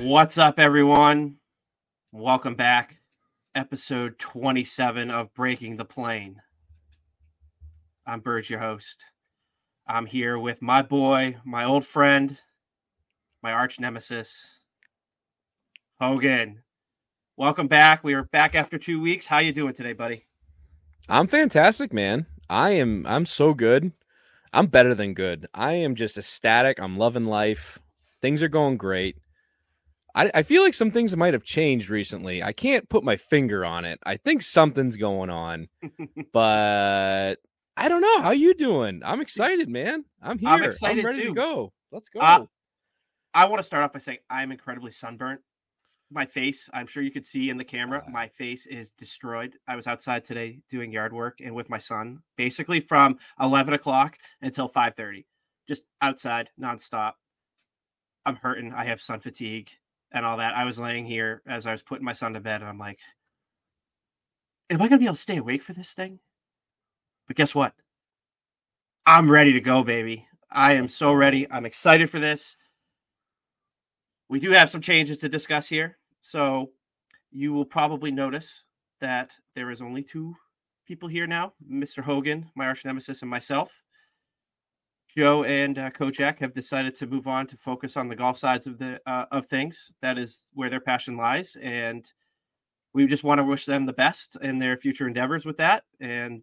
What's up, everyone? Welcome back. Episode 27 of Breaking the Plane. I'm Burge, your host. I'm here with my boy, my old friend, my arch nemesis, Hogan. Welcome back. We are back after 2 weeks. How you doing today, buddy? I'm fantastic, man. I'm so good. I'm better than good. I am just ecstatic. I'm loving life. Things are going great. I feel like some things might have changed recently. I can't put my finger on it. I think something's going on, but I don't know. How you doing? I'm excited, man. I'm here. I'm excited ready too. To go. Let's go. I want to start off by saying I'm incredibly sunburnt. My face, I'm sure you could see in the camera, my face is destroyed. I was outside today doing yard work and with my son, basically from 11 o'clock until 5:30, just outside nonstop. I'm hurting. I have sun fatigue and all that. I was laying here as I was putting my son to bed, and I'm like, am I going to be able to stay awake for this thing? But guess what? I'm ready to go, baby. I am so ready. I'm excited for this. We do have some changes to discuss here. So you will probably notice that there is only two people here now, Mr. Hogan, my arch nemesis, and myself. Joe and Coach Jack have decided to move on to focus on the golf sides of things. That is where their passion lies, and we just want to wish them the best in their future endeavors with that. And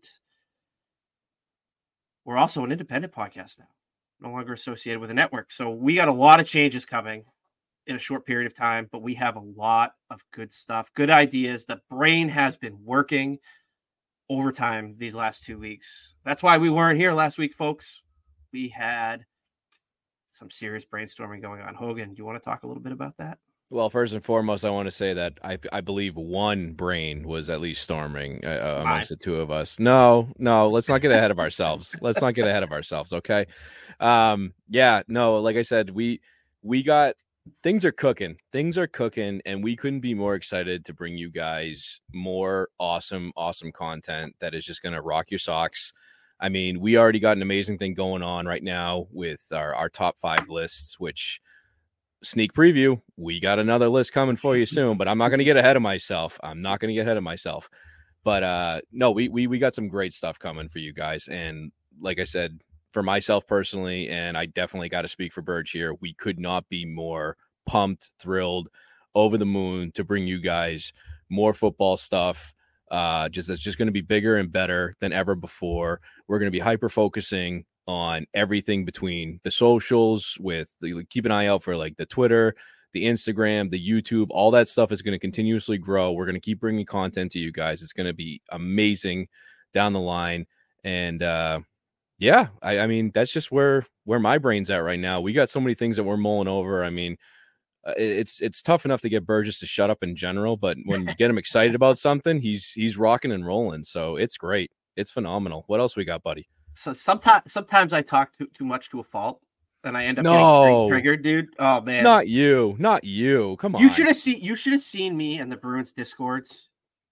we're also an independent podcast now, no longer associated with a network. So we got a lot of changes coming in a short period of time, but we have a lot of good stuff, good ideas. The brain has been working overtime these last 2 weeks. That's why we weren't here last week, folks. We had some serious brainstorming going on. Hogan, do you want to talk a little bit about that? Well, first and foremost, I want to say that I believe one brain was at least storming amongst the two of us. No, let's not get ahead of ourselves. Okay. Like I said, we got things are cooking, and we couldn't be more excited to bring you guys more awesome content that is just going to rock your socks. I mean, we already got an amazing thing going on right now with our top 5 lists, which sneak preview, we got another list coming for you soon, but I'm not going to get ahead of myself. But no, we got some great stuff coming for you guys. And like I said, for myself personally, and I definitely got to speak for Burge here, we could not be more pumped, thrilled, over the moon to bring you guys more football stuff. It's just going to be bigger and better than ever before. We're going to be hyper focusing on everything between the socials keep an eye out for like the Twitter, the Instagram, the YouTube, all that stuff is going to continuously grow. We're going to keep bringing content to you guys. It's going to be amazing down the line. And, I mean, that's just where my brain's at right now. We got so many things that we're mulling over. I mean, it's tough enough to get Burgess to shut up in general, but when you get him excited about something, he's rocking and rolling. So it's great. It's phenomenal. What else we got, buddy? So sometimes I talk too much to a fault, and I end up getting triggered, dude. Oh man, not you. Come on. You should have seen me in the Bruins Discords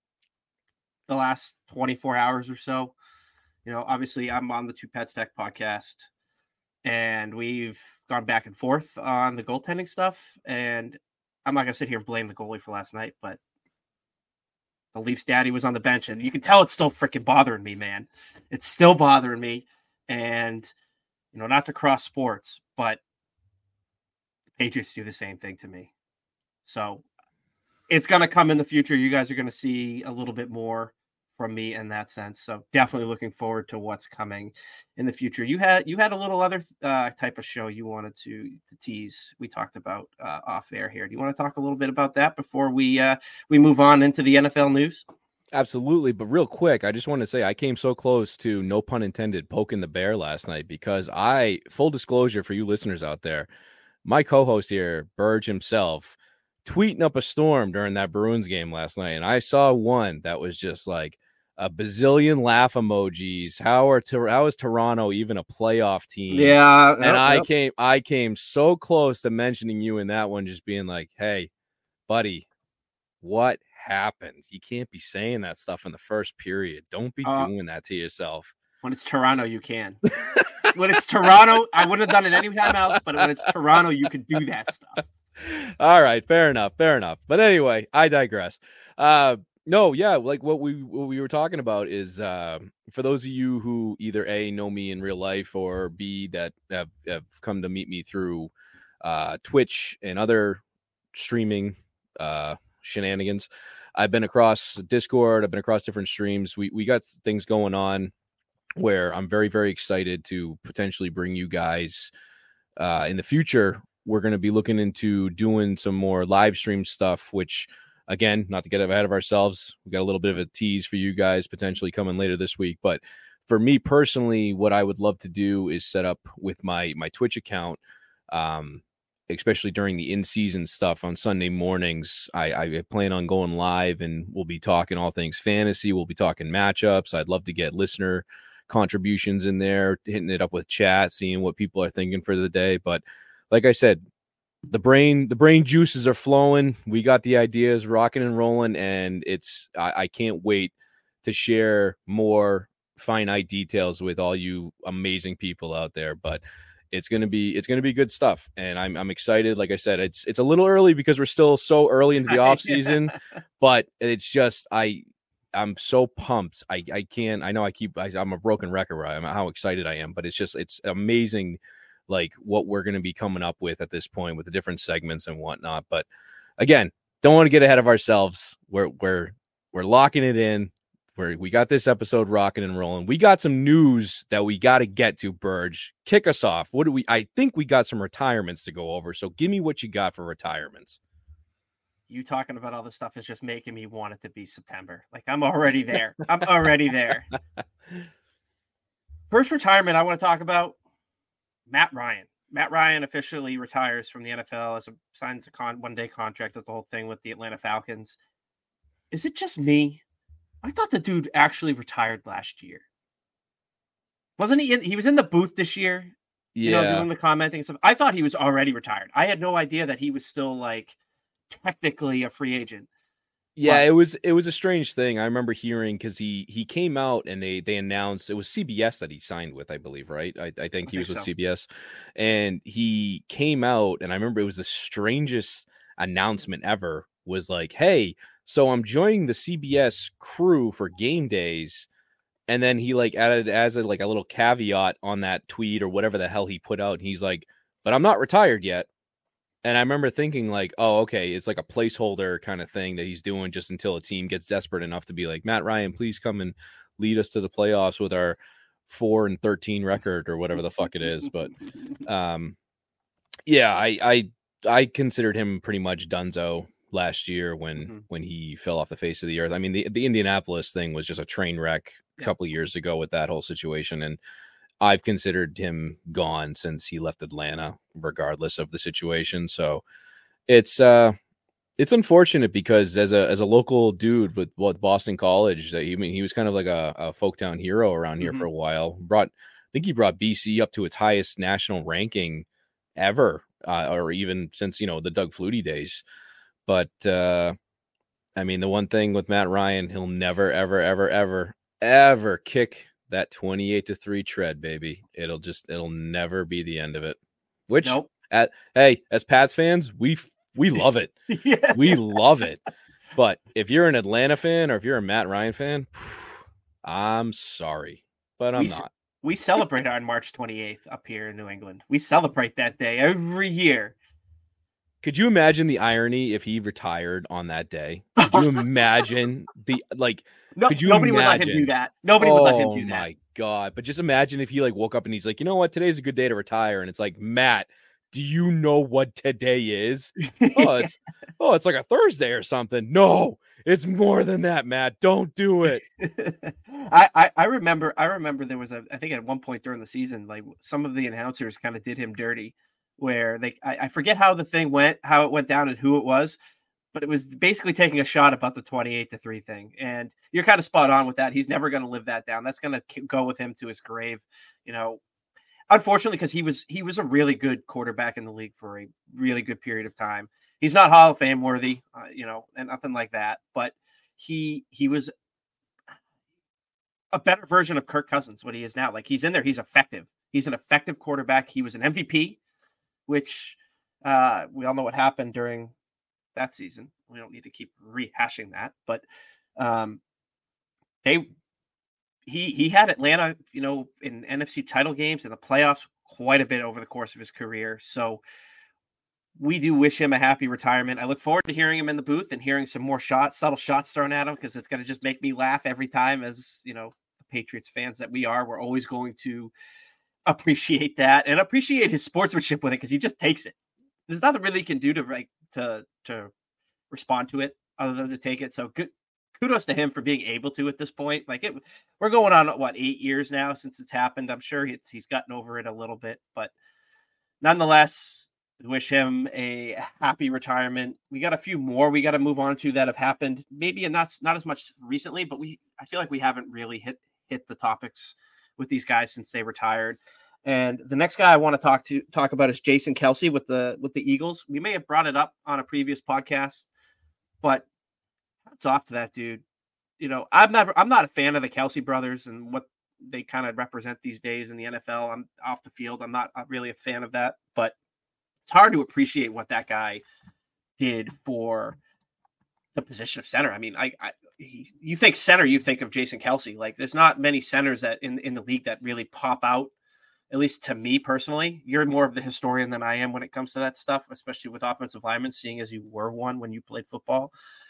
the last 24 hours or so. You know, obviously I'm on the Two Pets Tech podcast, and we've gone back and forth on the goaltending stuff. And I'm not gonna sit here and blame the goalie for last night, but the Leafs daddy was on the bench, and you can tell it's still freaking bothering me, man. It's still bothering me. And, you know, not to cross sports, but the Patriots do the same thing to me. So it's going to come in the future. You guys are going to see a little bit more from me in that sense. So definitely looking forward to what's coming in the future. You had a little other type of show you wanted to tease. We talked about off air here. Do you want to talk a little bit about that before we move on into the NFL news? Absolutely. But real quick, I just want to say I came so close to, no pun intended, poking the bear last night because full disclosure for you listeners out there, my co-host here, Burge himself, tweeting up a storm during that Bruins game last night. And I saw one that was just like a bazillion laugh emojis. How is Toronto even a playoff team? Yeah. And I came so close to mentioning you in that one, just being like, hey, buddy, what happened? You can't be saying that stuff in the first period. Don't be doing that to yourself. When it's Toronto, you can. When it's Toronto, I wouldn't have done it anytime else, but when it's Toronto, you can do that stuff. All right, fair enough, fair enough. But anyway, I digress. No, yeah, like what we were talking about is for those of you who either A, know me in real life, or B, that have come to meet me through Twitch and other streaming shenanigans. I've been across Discord, I've been across different streams. We got things going on where I'm very, very excited to potentially bring you guys in the future. We're going to be looking into doing some more live stream stuff, which, again, not to get ahead of ourselves, we got a little bit of a tease for you guys potentially coming later this week. But for me personally, what I would love to do is set up with my Twitch account, especially during the in-season stuff on Sunday mornings. I plan on going live, and we'll be talking all things fantasy. We'll be talking matchups. I'd love to get listener contributions in there, hitting it up with chat, seeing what people are thinking for the day. But like I said, the brain juices are flowing. We got the ideas rocking and rolling, and I can't wait to share more finite details with all you amazing people out there. But it's gonna be good stuff, and I'm excited. Like I said, it's a little early because we're still so early into the off season, but it's just I'm so pumped. I'm a broken record where I'm how excited I am, but it's amazing, like what we're going to be coming up with at this point with the different segments and whatnot. But again, don't want to get ahead of ourselves. We're locking it in. We got this episode rocking and rolling. We got some news that we got to get to. Burge, kick us off. I think we got some retirements to go over. So give me what you got for retirements. You talking about all this stuff is just making me want it to be September. Like, I'm already there. I'm already there. First retirement I want to talk about, Matt Ryan. Matt Ryan officially retires from the NFL signs a one-day contract. That's the whole thing with the Atlanta Falcons. Is it just me? I thought the dude actually retired last year. Wasn't he? He was in the booth this year. Yeah, doing the commenting and stuff. I thought he was already retired. I had no idea that he was still like technically a free agent. Yeah, but it was a strange thing. I remember hearing because he came out and they announced it was CBS that he signed with, I believe, right? I think he was with CBS, and he came out, and I remember it was the strangest announcement ever. Was like, hey, so I'm joining the CBS crew for game days, and then he like added as a little caveat on that tweet or whatever the hell he put out, and he's like, but I'm not retired yet. And I remember thinking like, oh, okay, it's like a placeholder kind of thing that he's doing just until a team gets desperate enough to be like, Matt Ryan, please come and lead us to the playoffs with our 4-13 record or whatever the fuck it is. But yeah, I considered him pretty much donezo last year when he fell off the face of the earth. I mean, the Indianapolis thing was just a train wreck a couple of years ago with that whole situation, and I've considered him gone since he left Atlanta, regardless of the situation. So it's unfortunate because as a local dude with Boston College, he was kind of like a Folktown hero around here for a while. I think he brought BC up to its highest national ranking ever, or even since the Doug Flutie days. But I mean, the one thing with Matt Ryan, he'll never, ever, ever, ever, ever kick that 28-3 tread, baby. It'll never be the end of it. Which, nope. As Pats fans, we love it. Yeah. We love it. But if you're an Atlanta fan or if you're a Matt Ryan fan, I'm sorry, but I'm not. We celebrate on March 28th up here in New England. We celebrate that day every year. Could you imagine the irony if he retired on that day? Could you imagine nobody would let him do that. Nobody would let him do that. Oh my God. But just imagine if he woke up and he's like, you know what? Today's a good day to retire. And it's like, Matt, do you know what today is? It's like a Thursday or something. No, it's more than that, Matt. Don't do it. I remember there was I think at one point during the season, like some of the announcers kind of did him dirty where I forget how the thing went, how it went down and who it was, but it was basically taking a shot about the 28-3 thing. And you're kind of spot on with that. He's never going to live that down. That's going to go with him to his grave, unfortunately, because he was a really good quarterback in the league for a really good period of time. He's not Hall of Fame worthy, and nothing like that, but he was a better version of Kirk Cousins, what he is now. Like, he's in there. He's effective. He's an effective quarterback. He was an MVP, which We all know what happened during that season. We don't need to keep rehashing that, but um, they he had Atlanta, in NFC title games and the playoffs quite a bit over the course of his career. So we do wish him a happy retirement. I look forward to hearing him in the booth and hearing some more subtle shots thrown at him, because it's going to just make me laugh every time. As the Patriots fans that we are, we're always going to appreciate that and appreciate his sportsmanship with it, because he just takes it. There's nothing really he can do to respond to it other than to take it. So good. Kudos to him for being able to at this point. We're going on 8 years now since it's happened. I'm sure he's gotten over it a little bit, but nonetheless, wish him a happy retirement. We got a few more we got to move on to that have happened, maybe not as much recently, but I feel like we haven't really hit the topics with these guys since they retired. And the next guy I want to talk about is Jason Kelce with the Eagles. We may have brought it up on a previous podcast, but hats off to that dude. I'm not a fan of the Kelce brothers and what they kind of represent these days in the NFL. I'm off the field. I'm not really a fan of that, but it's hard to appreciate what that guy did for the position of center. I mean, you think center, you think of Jason Kelce. Like, there's not many centers that in the league that really pop out, at least to me personally. You're more of the historian than I am when it comes to that stuff, especially with offensive linemen, seeing as you were one when you played football.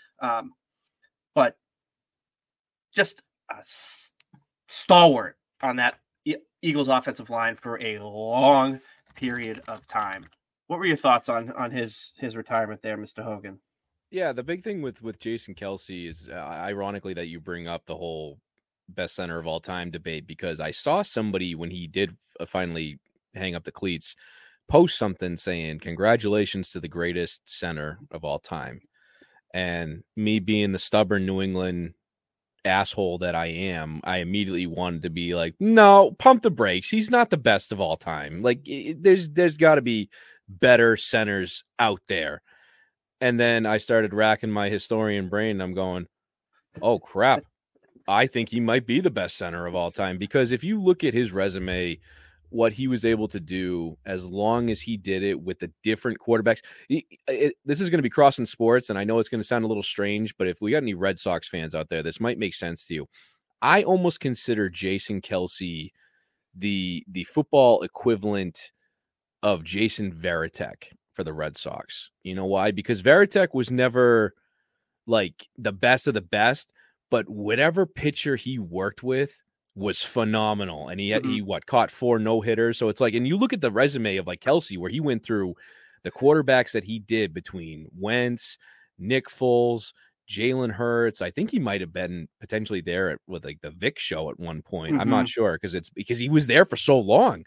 But just a stalwart on that Eagles offensive line for a long period of time. What were your thoughts on his retirement there, Mr. Hogan? Yeah, the big thing with Jason Kelce is ironically that you bring up the whole best center of all time debate, because I saw somebody when he did finally hang up the cleats post something saying, "Congratulations to the greatest center of all time." And me being the stubborn New England asshole that I am, I immediately wanted to be like, no, pump the brakes. He's not the best of all time. Like, there's got to be better centers out there. And then I started racking my historian brain, and I'm going, oh, crap. I think he might be the best center of all time, because if you look at his resume, what he was able to do, as long as he did it with the different quarterbacks. This is going to be crossing sports, and I know it's going to sound a little strange, but if we got any Red Sox fans out there, this might make sense to you. I almost consider Jason Kelce the football equivalent of Jason Varitek for the Red Sox. You know why? Because Varitek was never like the best of the best, but whatever pitcher he worked with was phenomenal. And he caught 4 no-hitters. So it's like, and you look at the resume of like Kelce, where he went through the quarterbacks that he did between Wentz, Nick Foles, Jalen Hurts. I think he might have been potentially there with like the Vic show at one point. I'm not sure, because he was there for so long.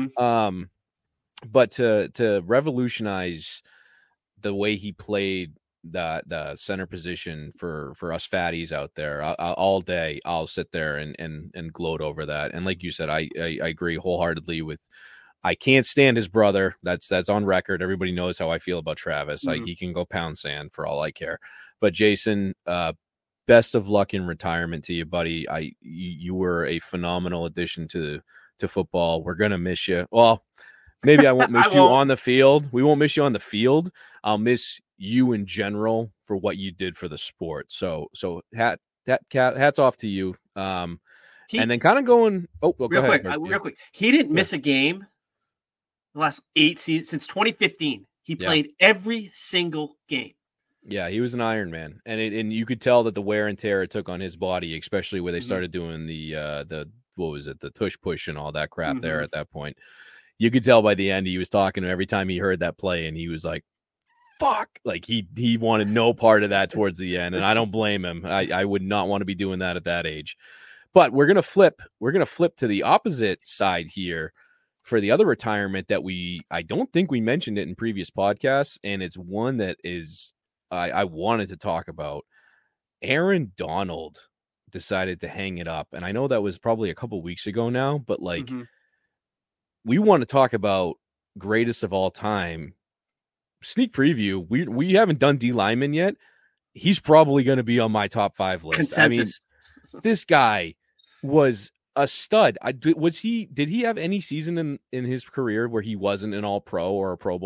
But to revolutionize the way he played the center position for us fatties out there, all day I'll sit there and gloat over that. And like you said, I agree wholeheartedly with. I can't stand his brother. That's on record. Everybody knows how I feel about Travis. Like, he can go pound sand for all I care. But Jason, best of luck in retirement to you, buddy. You were a phenomenal addition to football. We're gonna miss you. Well, maybe I won't miss you on the field. We won't miss you on the field. I'll miss you in general for what you did for the sport. So hats off to you. And then kind of going. Real quick. He didn't miss a game the last 8 seasons since 2015. He played every single game. Yeah, he was an Iron Man, and you could tell that the wear and tear it took on his body, especially where they started doing the what was it, the tush push and all that crap there at that point. You could tell by the end he was talking, and every time he heard that play, and he was like, fuck, like he wanted no part of that towards the end, and I don't blame him. I would not want to be doing that at that age. But we're gonna flip to the opposite side here for the other retirement that I don't think we mentioned it in previous podcasts, and it's one that is I wanted to talk about. Aaron Donald decided to hang it up, and I know that was probably a couple weeks ago now, but like we want to talk about greatest of all time. Sneak preview. We haven't done D Lyman yet. He's probably going to be on my top 5 list. Consensus. I mean, this guy was a stud. Did he have any season in his career where he wasn't an all-pro or a Pro Bowler?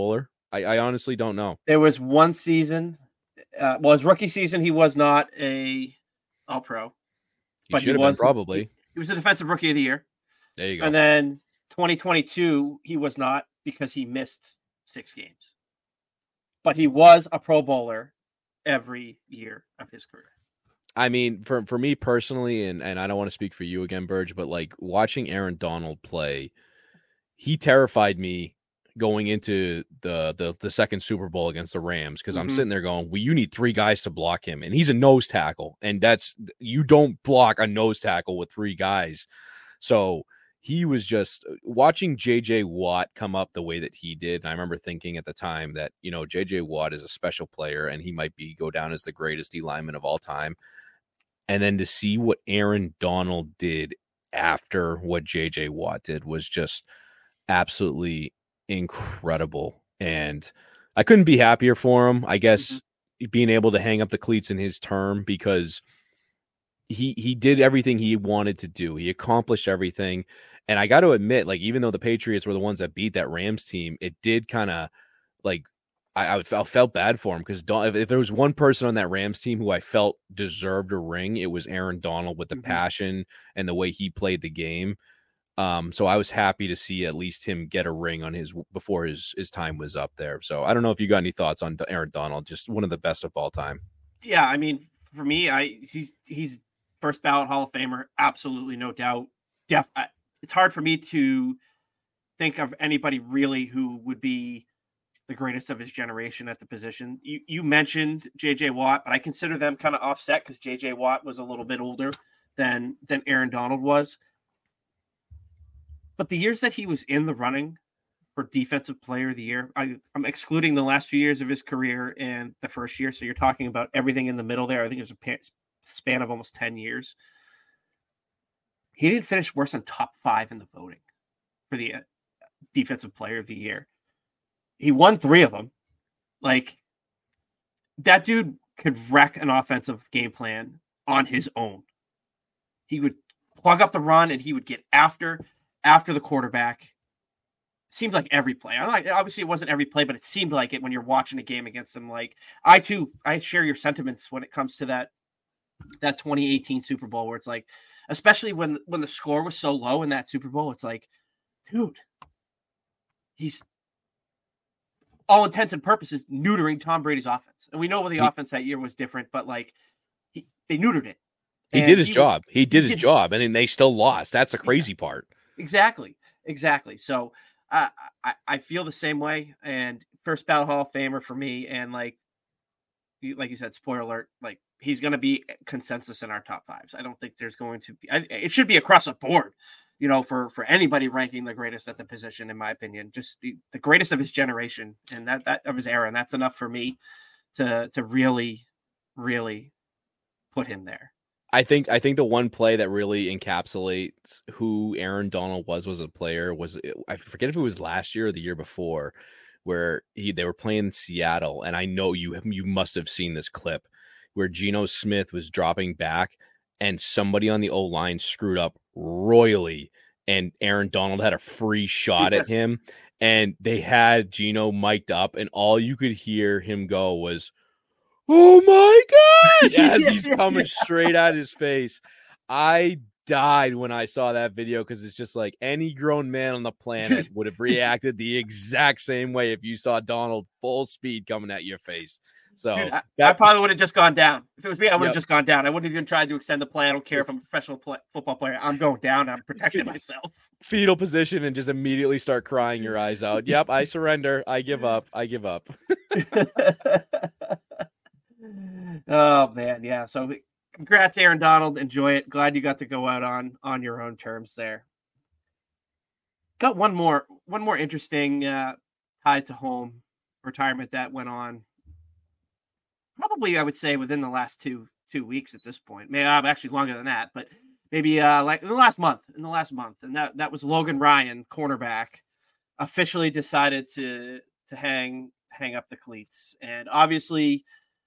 I honestly don't know. There was one season. Well, his rookie season, he was not a All-Pro, He but should have been probably. He was a defensive rookie of the year. There you go. And then 2022, he was not because he missed 6 games. But he was a Pro Bowler every year of his career. I mean, for me personally, and I don't want to speak for you again, Burge, but like watching Aaron Donald play, he terrified me going into the second Super Bowl against the Rams, because I'm sitting there going, well, you need 3 guys to block him, and he's a nose tackle, and you don't block a nose tackle with 3 guys. So he was just watching JJ Watt come up the way that he did. And I remember thinking at the time that, JJ Watt is a special player and he might go down as the greatest D lineman of all time. And then to see what Aaron Donald did after what JJ Watt did was just absolutely incredible. And I couldn't be happier for him, I guess, being able to hang up the cleats in his term, because he did everything he wanted to do. He accomplished everything. And I got to admit, like, even though the Patriots were the ones that beat that Rams team, it did kind of like, I felt bad for him, because if there was one person on that Rams team who I felt deserved a ring, it was Aaron Donald, with the passion and the way he played the game. So I was happy to see at least him get a ring on before his time was up there. So I don't know if you got any thoughts on Aaron Donald, just one of the best of all time. Yeah, I mean, for me, he's first ballot Hall of Famer, absolutely, no doubt. It's hard for me to think of anybody really who would be the greatest of his generation at the position. You mentioned JJ Watt, but I consider them kind of offset, because JJ Watt was a little bit older than Aaron Donald was. But the years that he was in the running for Defensive Player of the Year, I'm excluding the last few years of his career and the first year. So you're talking about everything in the middle there. I think it was a span of almost 10 years. He didn't finish worse than top 5 in the voting for the Defensive Player of the Year. He won 3 of them. Like, that dude could wreck an offensive game plan on his own. He would plug up the run and he would get after the quarterback. Seemed like every play. Obviously, it wasn't every play, but it seemed like it when you're watching a game against him. Like, I share your sentiments when it comes to that 2018 Super Bowl, where it's like, especially when the score was so low in that Super Bowl, it's like, dude, he's all intents and purposes neutering Tom Brady's offense. And we know the offense that year was different, but like, they neutered it. He did his job. He did his job, and then they still lost. That's the crazy part. Exactly. So I feel the same way. And first ballot Hall of Famer for me. And like you said, spoiler alert, like, he's going to be consensus in our top 5s. I don't think there's going to be. It should be across the board, for anybody ranking the greatest at the position, in my opinion. Just the greatest of his generation and that of his era, and that's enough for me to really, really put him there. I think the one play that really encapsulates who Aaron Donald was a player was, I forget if it was last year or the year before, where they were playing Seattle, and I know you must have seen this clip where Geno Smith was dropping back and somebody on the O-line screwed up royally, and Aaron Donald had a free shot at him, and they had Geno mic'd up, and all you could hear him go was, "Oh my God," as he's coming straight at his face. I died when I saw that video, because it's just like, any grown man on the planet would have reacted the exact same way if you saw Donald full speed coming at your face. So dude, I probably would have just gone down. If it was me, I would have just gone down. I wouldn't have even tried to extend the play. I don't care if I'm a professional football player. I'm going down. I'm protecting myself. Fetal position and just immediately start crying your eyes out. Yep, I surrender. I give up. Oh man, yeah. So congrats, Aaron Donald. Enjoy it. Glad you got to go out on your own terms there. Got one more interesting tied to home retirement that went on. Probably, I would say, within the last two weeks at this point. Maybe actually longer than that, but maybe like in the last month. And that was Logan Ryan, cornerback, officially decided to hang up the cleats. And obviously,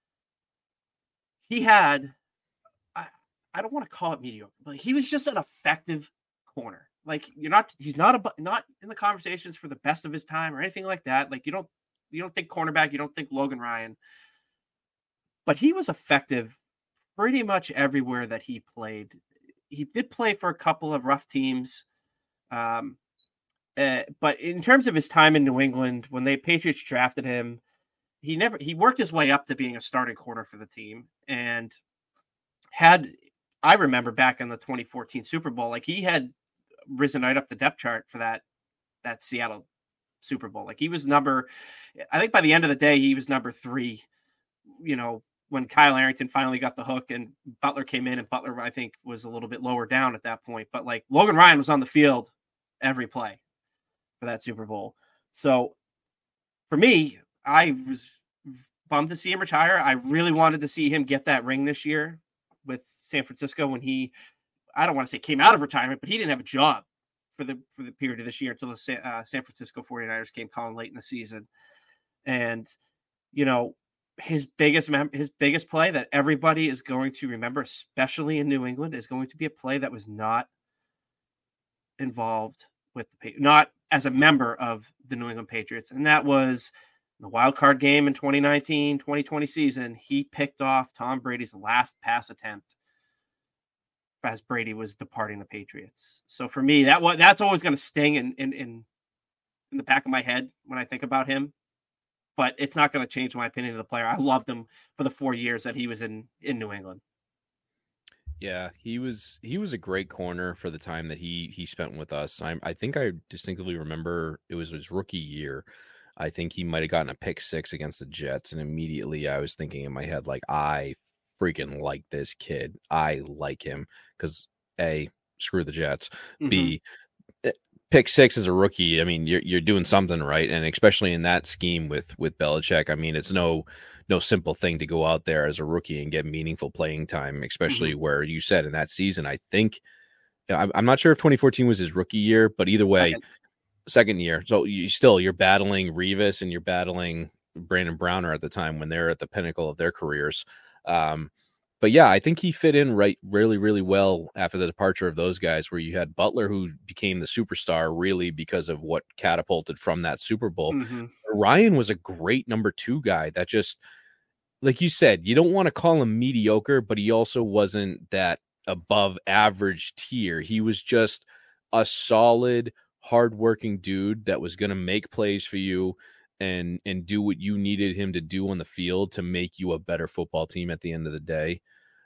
he had, I don't want to call it mediocre, but he was just an effective corner. Like, he's not in the conversations for the best of his time or anything like that. Like, you don't cornerback, you don't think Logan Ryan, but he was effective pretty much everywhere that he played. He did play for a couple of rough teams. But in terms of his time in New England, when the Patriots drafted him, he worked his way up to being a starting corner for the team, and I remember back in the 2014 Super Bowl, like he had risen right up the depth chart for that Seattle Super Bowl. Like he was I think by the end of the day, he was number 3, when Kyle Arrington finally got the hook and Butler came in, and Butler, I think, was a little bit lower down at that point. But like Logan Ryan was on the field every play for that Super Bowl. So for me, I was bummed to see him retire. I really wanted to see him get that ring this year with San Francisco when I don't want to say came out of retirement, but he didn't have a job for the period of this year until the San Francisco 49ers came calling late in the season. And, his biggest play that everybody is going to remember, especially in New England, is going to be a play that was not involved with not as a member of the New England Patriots. And that was the wild card game in 2019-2020 season. He picked off Tom Brady's last pass attempt as Brady was departing the Patriots. So for me, that's always going to sting in the back of my head when I think about him. But it's not going to change my opinion of the player. I loved him for the 4 years that he was in New England. Yeah, he was a great corner for the time that he spent with us. I think I distinctly remember it was his rookie year. I think he might have gotten a pick 6 against the Jets, and immediately I was thinking in my head, like, I freaking like this kid. I like him because A, screw the Jets. Mm-hmm. B, pick 6 as a rookie. I mean, you're doing something right, and especially in that scheme with Belichick. I mean, it's no simple thing to go out there as a rookie and get meaningful playing time, especially where you said in that season. I think I'm not sure if 2014 was his rookie year, but either way, second year. So you're battling Revis and you're battling Brandon Browner at the time when they're at the pinnacle of their careers. But yeah, I think he fit in really, really well after the departure of those guys, where you had Butler, who became the superstar really because of what catapulted from that Super Bowl. Mm-hmm. Ryan was a great number 2 guy that just, like you said, you don't want to call him mediocre, but he also wasn't that above average tier. He was just a solid, hardworking dude that was going to make plays for you and do what you needed him to do on the field to make you a better football team at the end of the day.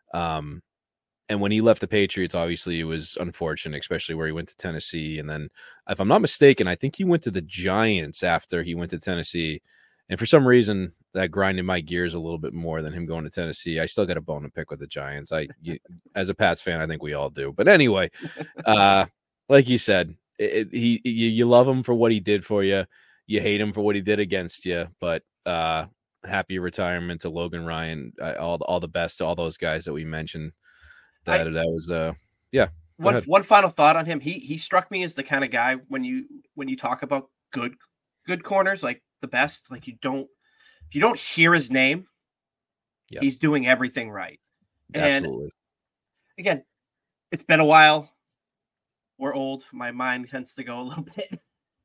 And when he left the Patriots, obviously it was unfortunate, especially where he went to Tennessee. And then, if I'm not mistaken, I think he went to the Giants after he went to Tennessee. And for some reason, that grinded my gears a little bit more than him going to Tennessee. I still got a bone to pick with the Giants. As a Pats fan, I think we all do. But anyway, like you said, you love him for what he did for you. You hate him for what he did against you. But happy retirement to Logan Ryan. All the best to all those guys that we mentioned. That was yeah. One final thought on him. He struck me as the kind of guy when you talk about good corners, like the best, like if you don't hear his name, he's doing everything right. Absolutely. And again, it's been a while. We're old. My mind tends to go a little bit.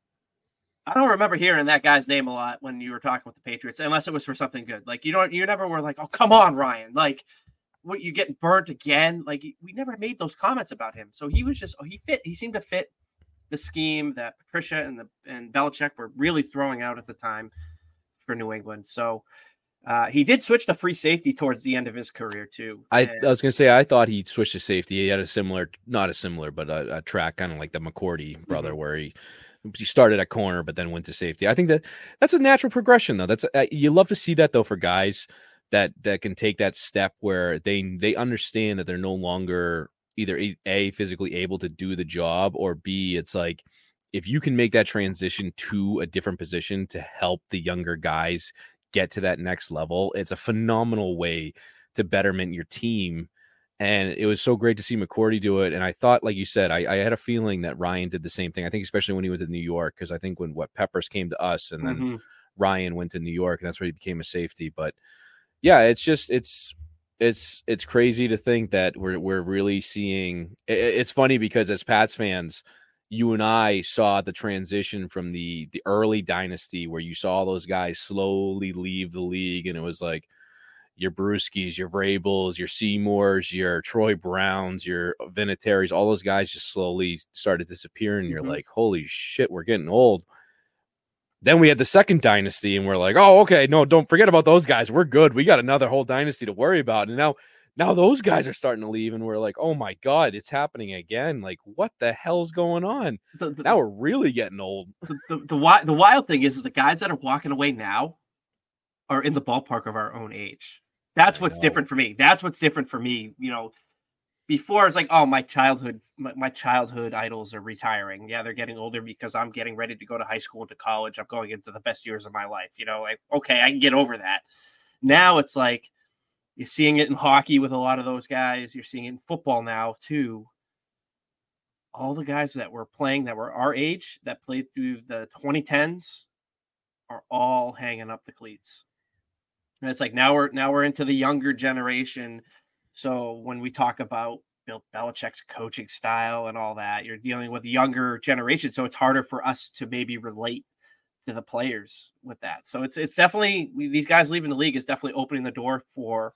I don't remember hearing that guy's name a lot when you were talking with the Patriots, unless it was for something good. Like you never were like, oh, come on, Ryan. Like, what, you getting burnt again? Like, we never made those comments about him. So he was just, he seemed to fit the scheme that Patricia and Belichick were really throwing out at the time for New England. So he did switch to free safety towards the end of his career too. I was going to say, I thought he switched to safety. He had but a track kind of like the McCourty brother, where he started at corner, but then went to safety. I think that's a natural progression, though. That's you love to see that, though, for guys that can take that step where they understand that they're no longer either A, physically able to do the job, or B, it's like, if you can make that transition to a different position to help the younger guys get to that next level, it's a phenomenal way to betterment your team. And it was so great to see McCourty do it. And I thought, like you said, I had a feeling that Ryan did the same thing. I think especially when he went to New York, because I think when Peppers came to us and then Ryan went to New York, and that's where he became a safety. But yeah, it's just it's crazy to think that we're really seeing. It's funny because as Pats fans, you and I saw the transition from the early dynasty where you saw those guys slowly leave the league, and it was like your Brewskis, your Vrabels, your Seymours, your Troy Browns, your Vinatieri's, all those guys just slowly started disappearing. You're like, holy shit, we're getting old. Then we had the second dynasty, and we're like, oh, okay, no, don't forget about those guys. We're good. We got another whole dynasty to worry about. And now those guys are starting to leave, and we're like, oh my God, it's happening again. Like, what the hell's going on? Now we're really getting old. The wild thing is the guys that are walking away now are in the ballpark of our own age. That's what's different for me. That's what's different for me. You know, before it's like, oh, my childhood idols are retiring. Yeah, they're getting older because I'm getting ready to go to high school and to college. I'm going into the best years of my life. You know, like, okay, I can get over that. Now it's like you're seeing it in hockey with a lot of those guys. You're seeing it in football now too. All the guys that were playing that were our age that played through the 2010s are all hanging up the cleats. And it's like now we're into the younger generation. So when we talk about Bill Belichick's coaching style and all that, you're dealing with younger generation. So it's harder for us to maybe relate to the players with that. So it's definitely, these guys leaving the league is definitely opening the door for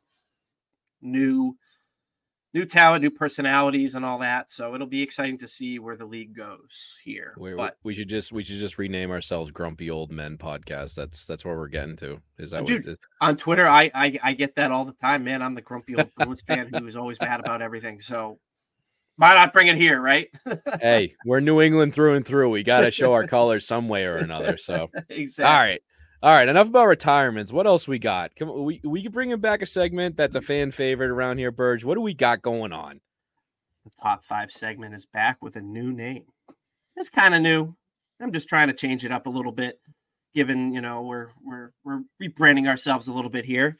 new talent, new personalities and all that. So it'll be exciting to see where the league goes here. But we should just rename ourselves Grumpy Old Men Podcast. That's where we're getting to. Is that dude, what on Twitter? I get that all the time, man. I'm the grumpy old Bruins fan who is always mad about everything. So why not bring it here, right? Hey, we're New England through and through. We got to show our colors some way or another. So exactly. All right, enough about retirements. What else we got? We can bring him back a segment that's a fan favorite around here, Burge. What do we got going on? The top 5 segment is back with a new name. It's kind of new. I'm just trying to change it up a little bit, given, you know, we're rebranding ourselves a little bit here.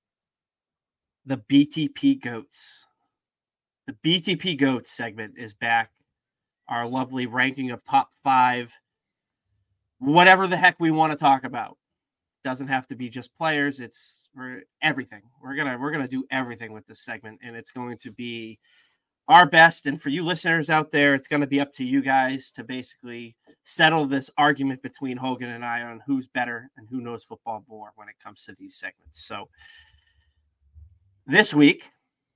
The BTP Goats. The BTP Goats segment is back. Our lovely ranking of top 5, whatever the heck we want to talk about. Doesn't have to be just players. It's everything. We're gonna do everything with this segment, and it's going to be our best. And for you listeners out there, it's going to be up to you guys to basically settle this argument between Hogan and I on who's better and who knows football more when it comes to these segments. So this week,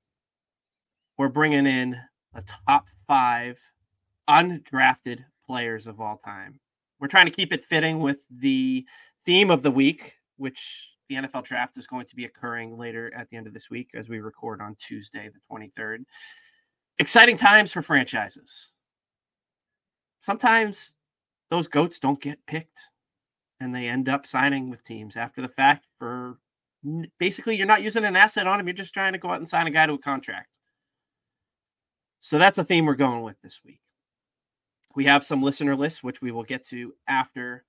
we're bringing in the top 5 undrafted players of all time. We're trying to keep it fitting with the theme of the week, which the NFL draft is going to be occurring later at the end of this week as we record on Tuesday, the 23rd. Exciting times for franchises. Sometimes those goats don't get picked and they end up signing with teams after the fact for basically you're not using an asset on them. You're just trying to go out and sign a guy to a contract. So that's a theme we're going with this week. We have some listener lists, which we will get to after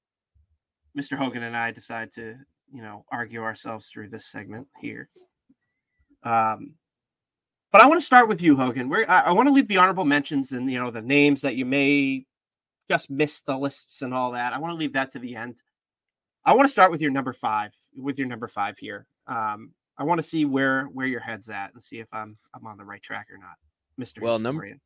Mr. Hogan and I decide to, you know, argue ourselves through this segment here. But I want to start with you, Hogan. I want to leave the honorable mentions and, you know, the names that you may just miss the lists and all that. I want to leave that to the end. I want to start with your number 5 here. I want to see where your head's at and see if I'm on the right track or not, Mr. Historian.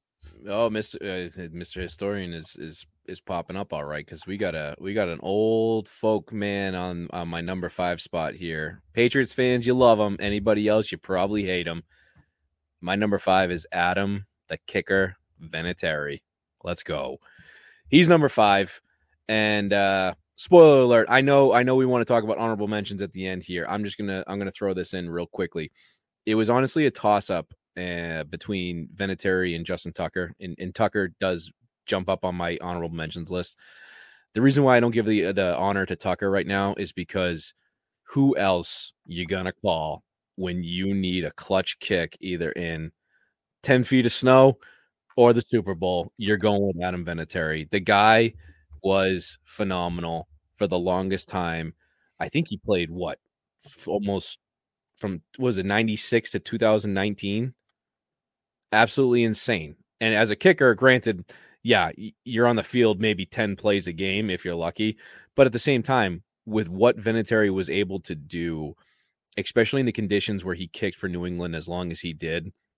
Mr. Historian is popping up all right, because we got an old folk man on my number 5 spot here. Patriots fans, you love him. Anybody else, you probably hate him. My number 5 is Adam the Kicker Vinatieri. Let's go. He's number 5, and spoiler alert. I know we want to talk about honorable mentions at the end here. I'm gonna throw this in real quickly. It was honestly a toss up between Vinatieri and Justin Tucker, and Tucker does jump up on my honorable mentions list. The reason why I don't give the honor to Tucker right now is because who else you gonna call when you need a clutch kick either in 10 feet of snow or the Super Bowl? You're going with Adam Vinatieri. The guy was phenomenal for the longest time. I think he played almost from 96 to 2019. Absolutely insane. And as a kicker, granted, yeah, you're on the field maybe 10 plays a game if you're lucky. But at the same time, with what Vinatieri was able to do, especially in the conditions where he kicked for New England as long as he did,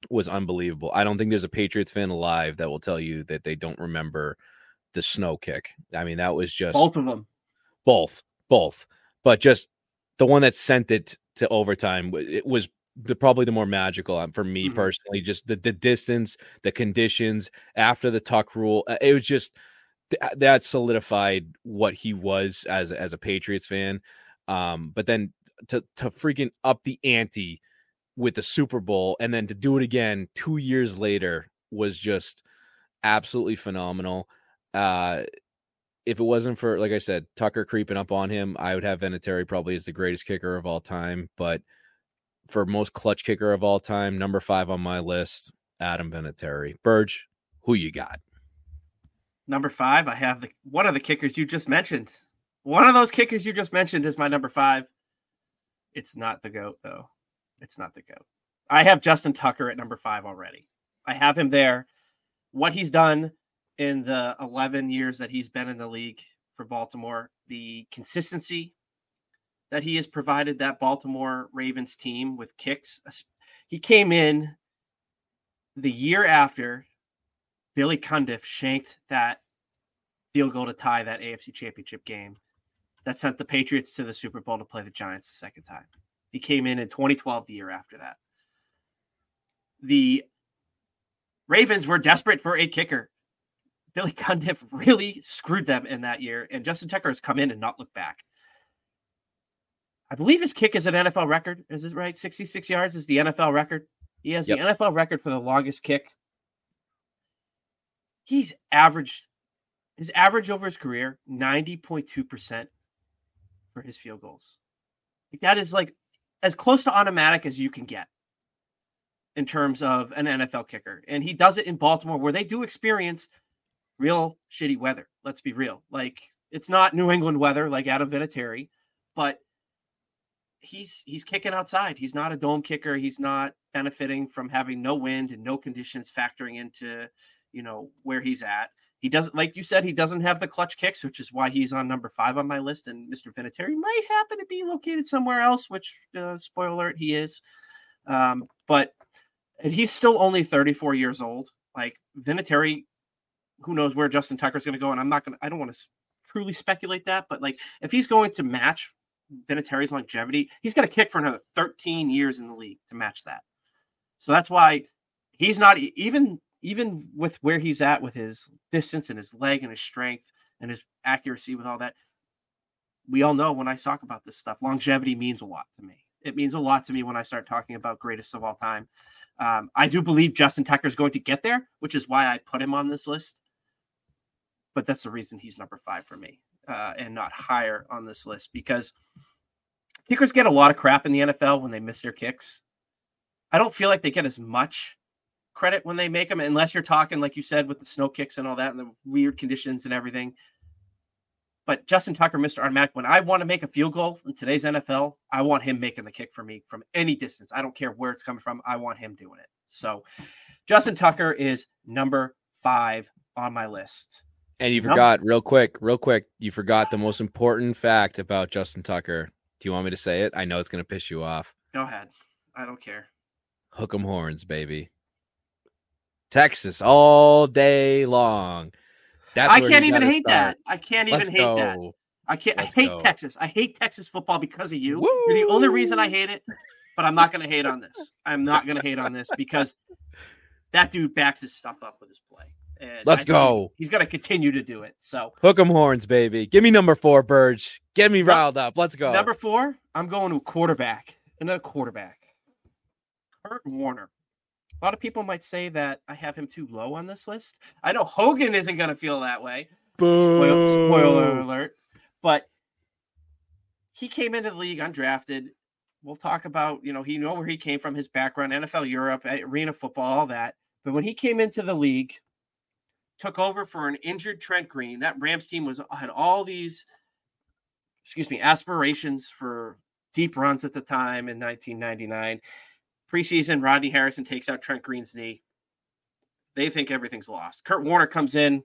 was unbelievable. I don't think there's a Patriots fan alive that will tell you that they don't remember the snow kick. I mean, that was just both of them. Both. But just the one that sent it to overtime, it was probably the more magical for me personally. Just the distance, the conditions after the tuck rule. It was just that solidified what he was as a Patriots fan. But then to freaking up the ante with the Super Bowl and then to do it again 2 years later was just absolutely phenomenal. If it wasn't for, like I said, Tucker creeping up on him, I would have Vinatieri probably as the greatest kicker of all time. But for most clutch kicker of all time, number 5 on my list, Adam Vinatieri. Burge, who you got? Number 5, I have one of the kickers you just mentioned. One of those kickers you just mentioned is my number 5. It's not the GOAT, though. It's not the GOAT. I have Justin Tucker at number 5 already. I have him there. What he's done in the 11 years that he's been in the league for Baltimore, the consistency that he has provided that Baltimore Ravens team with kicks. He came in the year after Billy Cundiff shanked that field goal to tie that AFC Championship game that sent the Patriots to the Super Bowl to play the Giants the second time. He came in 2012, the year after that. The Ravens were desperate for a kicker. Billy Cundiff really screwed them in that year, and Justin Tucker has come in and not looked back. I believe his kick is an NFL record. Is it right? 66 yards is the NFL record. He has the NFL record for the longest kick. His average over his career, 90.2% for his field goals. That is like as close to automatic as you can get in terms of an NFL kicker. And he does it in Baltimore where they do experience real shitty weather. Let's be real. Like, it's not New England weather like Adam Vinatieri, but he's kicking outside. He's not a dome kicker. He's not benefiting from having no wind and no conditions factoring into, where he's at. He doesn't, like you said, he doesn't have the clutch kicks, which is why he's on number 5 on my list. And Mr. Vinatieri might happen to be located somewhere else, which, spoiler alert, he is. But he's still only 34 years old. Like, Vinatieri, who knows where Justin Tucker's going to go. And I don't want to truly speculate that, but like, if he's going to match Vinatieri's longevity, he's got to kick for another 13 years in the league to match that. So that's why he's not even with where he's at with his distance and his leg and his strength and his accuracy with all that. We all know when I talk about this stuff, longevity means a lot to me. It means a lot to me when I start talking about greatest of all time. I do believe Justin Tucker is going to get there, which is why I put him on this list. But that's the reason he's number 5 for me and not higher on this list, because kickers get a lot of crap in the NFL when they miss their kicks. I don't feel like they get as much credit when they make them, unless you're talking, like you said, with the snow kicks and all that and the weird conditions and everything. But Justin Tucker, Mr. Automatic, when I want to make a field goal in today's NFL, I want him making the kick for me from any distance. I don't care where it's coming from. I want him doing it. So Justin Tucker is number 5 on my list. And you forgot, real quick, you forgot the most important fact about Justin Tucker. Do you want me to say it? I know it's going to piss you off. Go ahead. I don't care. Hook 'em horns, baby. Texas all day long. I can't even hate that. I can't even hate that. I hate Texas. I hate Texas football because of you. Woo! You're the only reason I hate it, but I'm not going to hate on this. I'm not going to hate on this because that dude backs his stuff up with his play. And let's go. He's going to continue to do it. So hook 'em horns, baby. Give me number 4, Burge. Get me riled up. Let's go. Number 4, I'm going to quarterback. Another quarterback. Kurt Warner. A lot of people might say that I have him too low on this list. I know Hogan isn't going to feel that way. Spoiler alert. But he came into the league undrafted. We'll talk about, where he came from, his background, NFL Europe, arena football, all that. But when he came into the league, took over for an injured Trent Green. That Rams team had all these, aspirations for deep runs at the time in 1999. Preseason, Rodney Harrison takes out Trent Green's knee. They think everything's lost. Kurt Warner comes in,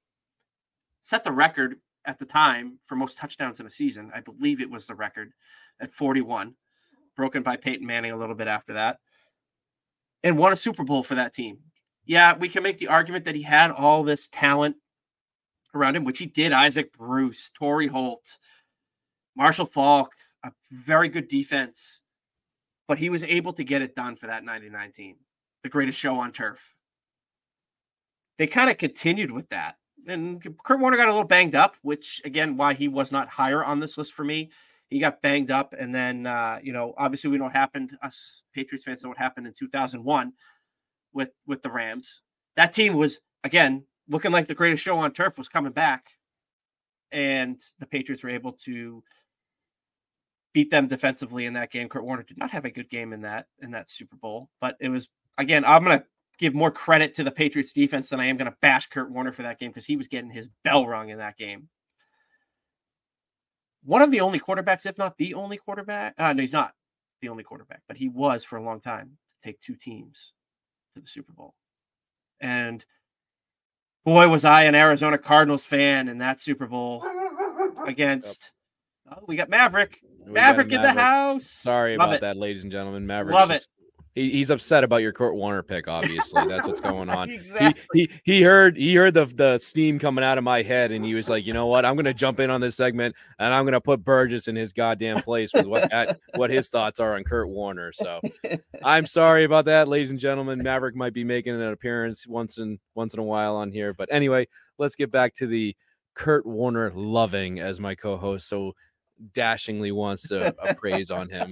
set the record at the time for most touchdowns in a season. I believe it was the record at 41, broken by Peyton Manning a little bit after that. and won a Super Bowl for that team. Yeah, we can make the argument that he had all this talent around him, which he did. Isaac Bruce, Torrey Holt, Marshall Faulk, a very good defense. But he was able to get it done for that 99 team, the greatest show on turf. They kind of continued with that. And Kurt Warner got a little banged up, which, again, why he was not higher on this list for me. He got banged up, and then, obviously we know what happened. Us Patriots fans know what happened in 2001 with the Rams. That team was, again, looking like the greatest show on turf, was coming back, and the Patriots were able to beat them defensively in that game. Kurt Warner did not have a good game in that Super Bowl, but it was, again, I'm going to give more credit to the Patriots defense than I am going to bash Kurt Warner for that game, because he was getting his bell rung in that game. One of the only quarterbacks, if not the only quarterback. No, he's not the only quarterback, but he was for a long time to take two teams to the Super Bowl. And boy, was I an Arizona Cardinals fan in that Super Bowl against, we got Maverick. Maverick in the house. Sorry Love about it. that, ladies and gentlemen. Maverick. Love it. He's upset about your Kurt Warner pick, obviously. That's what's going on. Exactly. He heard the steam coming out of my head, and he was like, you know what? I'm going to jump in on this segment, and I'm going to put Burgess in his goddamn place with what his thoughts are on Kurt Warner. So I'm sorry about that, ladies and gentlemen. Maverick might be making an appearance once in a while on here. But anyway, let's get back to the Kurt Warner loving, as my co-host so dashingly wants to praise on him.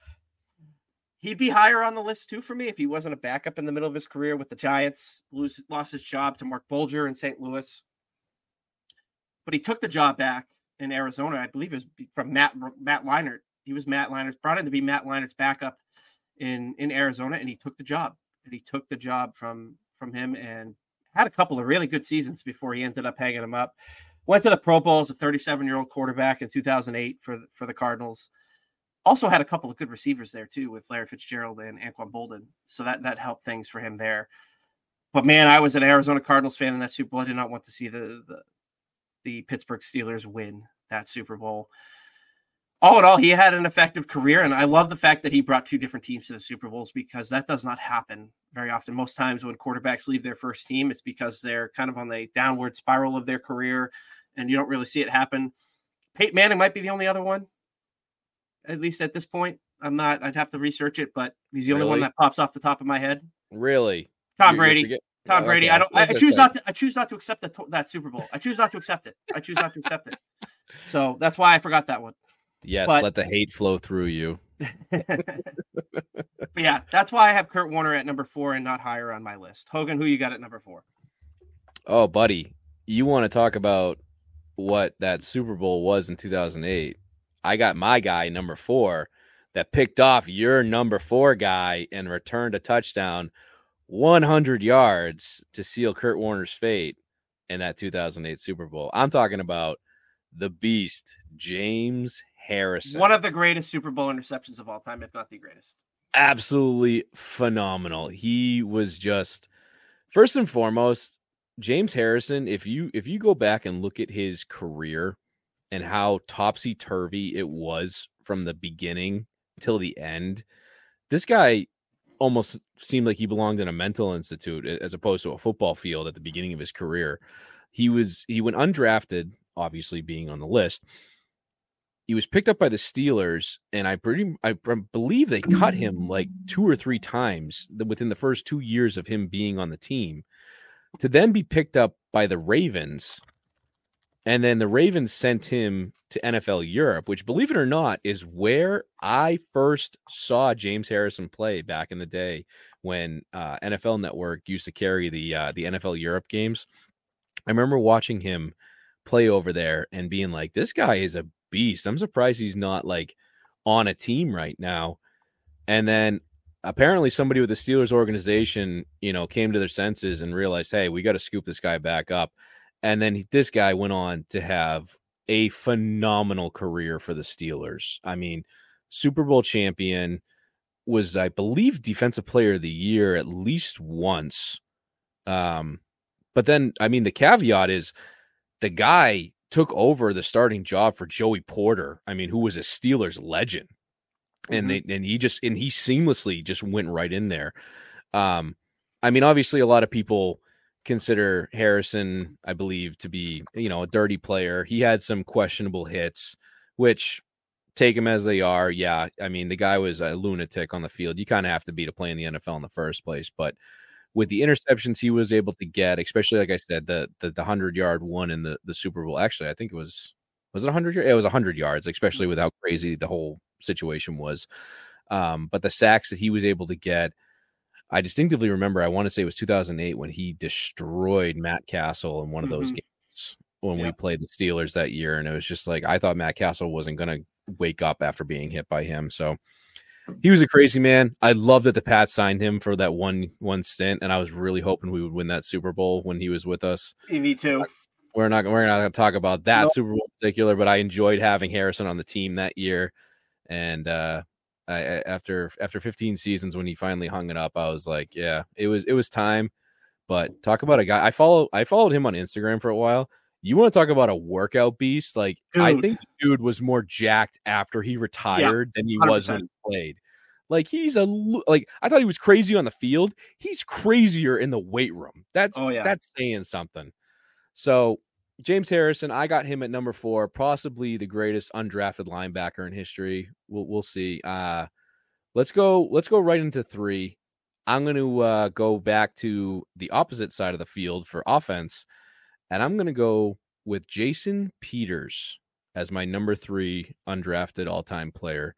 He'd be higher on the list, too, for me if he wasn't a backup in the middle of his career with the Giants. Lost his job to Mark Bulger in St. Louis. But he took the job back in Arizona. I believe it was from Matt Leinart. He was Matt Leinart's, brought in to be Matt Leinart's backup in Arizona, and he took the job. And he took the job from him and had a couple of really good seasons before he ended up hanging him up. Went to the Pro Bowl as a 37-year-old quarterback in 2008 for the Cardinals. Also had a couple of good receivers there, too, with Larry Fitzgerald and Anquan Boldin. So that helped things for him there. But, man, I was an Arizona Cardinals fan in that Super Bowl. I did not want to see the Pittsburgh Steelers win that Super Bowl. All in all, he had an effective career, and I love the fact that he brought two different teams to the Super Bowls, because that does not happen very often. Most times when quarterbacks leave their first team, it's because they're kind of on the downward spiral of their career, and you don't really see it happen. Peyton Manning might be the only other one, at least at this point. I'd have to research it, but he's the only one that pops off the top of my head. Really? Tom Brady. Tom Brady. Okay. I choose not to accept that Super Bowl. I choose not to accept it. So that's why I forgot that one. Yes, let the hate flow through you. But yeah, that's why I have Kurt Warner at number 4 and not higher on my list. Hogan, who you got at number 4? Oh, buddy, you want to talk about what that Super Bowl was in 2008? I got my guy, number 4, that picked off your number 4 guy and returned a touchdown 100 yards to seal Kurt Warner's fate in that 2008 Super Bowl. I'm talking about the beast, James Harrison. One of the greatest Super Bowl interceptions of all time, if not the greatest. Absolutely phenomenal. He was just, first and foremost, James Harrison, if you go back and look at his career and how topsy-turvy it was from the beginning till the end, this guy almost seemed like he belonged in a mental institute as opposed to a football field at the beginning of his career. He went undrafted, obviously being on the list. He was picked up by the Steelers, and I believe they cut him like 2 or 3 times within the first 2 years of him being on the team, to then be picked up by the Ravens. And then the Ravens sent him to NFL Europe, which, believe it or not, is where I first saw James Harrison play back in the day when NFL Network used to carry the NFL Europe games. I remember watching him play over there and being like, this guy is a beast. I'm surprised he's not like on a team right now. And then apparently somebody with the Steelers organization, came to their senses and realized, hey, we got to scoop this guy back up. And then this guy went on to have a phenomenal career for the Steelers. I mean, Super Bowl champion, was, I believe, Defensive Player of the Year at least once. But then, I mean, the caveat is the guy took over the starting job for Joey Porter, who was a Steelers legend. And he seamlessly just went right in there. I mean, obviously, a lot of people consider Harrison, I believe, to be, a dirty player. He had some questionable hits, which take him as they are. Yeah, I mean, the guy was a lunatic on the field. You kind of have to be to play in the NFL in the first place. But with the interceptions he was able to get, especially, like I said, the 100-yard one in the Super Bowl. Actually, I think it was it 100 yards? It was 100 yards, especially with how crazy the whole situation was. But the sacks that he was able to get, I distinctively remember, I want to say it was 2008 when he destroyed Matt Castle in one of those games when we played the Steelers that year. And it was just like, I thought Matt Castle wasn't going to wake up after being hit by him. So he was a crazy man. I love that the Pats signed him for that one stint. And I was really hoping we would win that Super Bowl when he was with us. Me too. We're not going to talk about that Super Bowl in particular, but I enjoyed having Harrison on the team that year. And, after 15 seasons, when he finally hung it up, I was like, yeah, it was time. But talk about a guy. I followed him on Instagram for a while. You want to talk about a workout beast? Like, dude. I think the dude was more jacked after he retired than he 100%. Was when he played. Like, I thought he was crazy on the field. He's crazier in the weight room. That's saying something. So James Harrison, I got him at number 4, possibly the greatest undrafted linebacker in history. We'll see. Let's go right into 3. I'm going to go back to the opposite side of the field for offense, and I'm going to go with Jason Peters as my number 3 undrafted all-time player.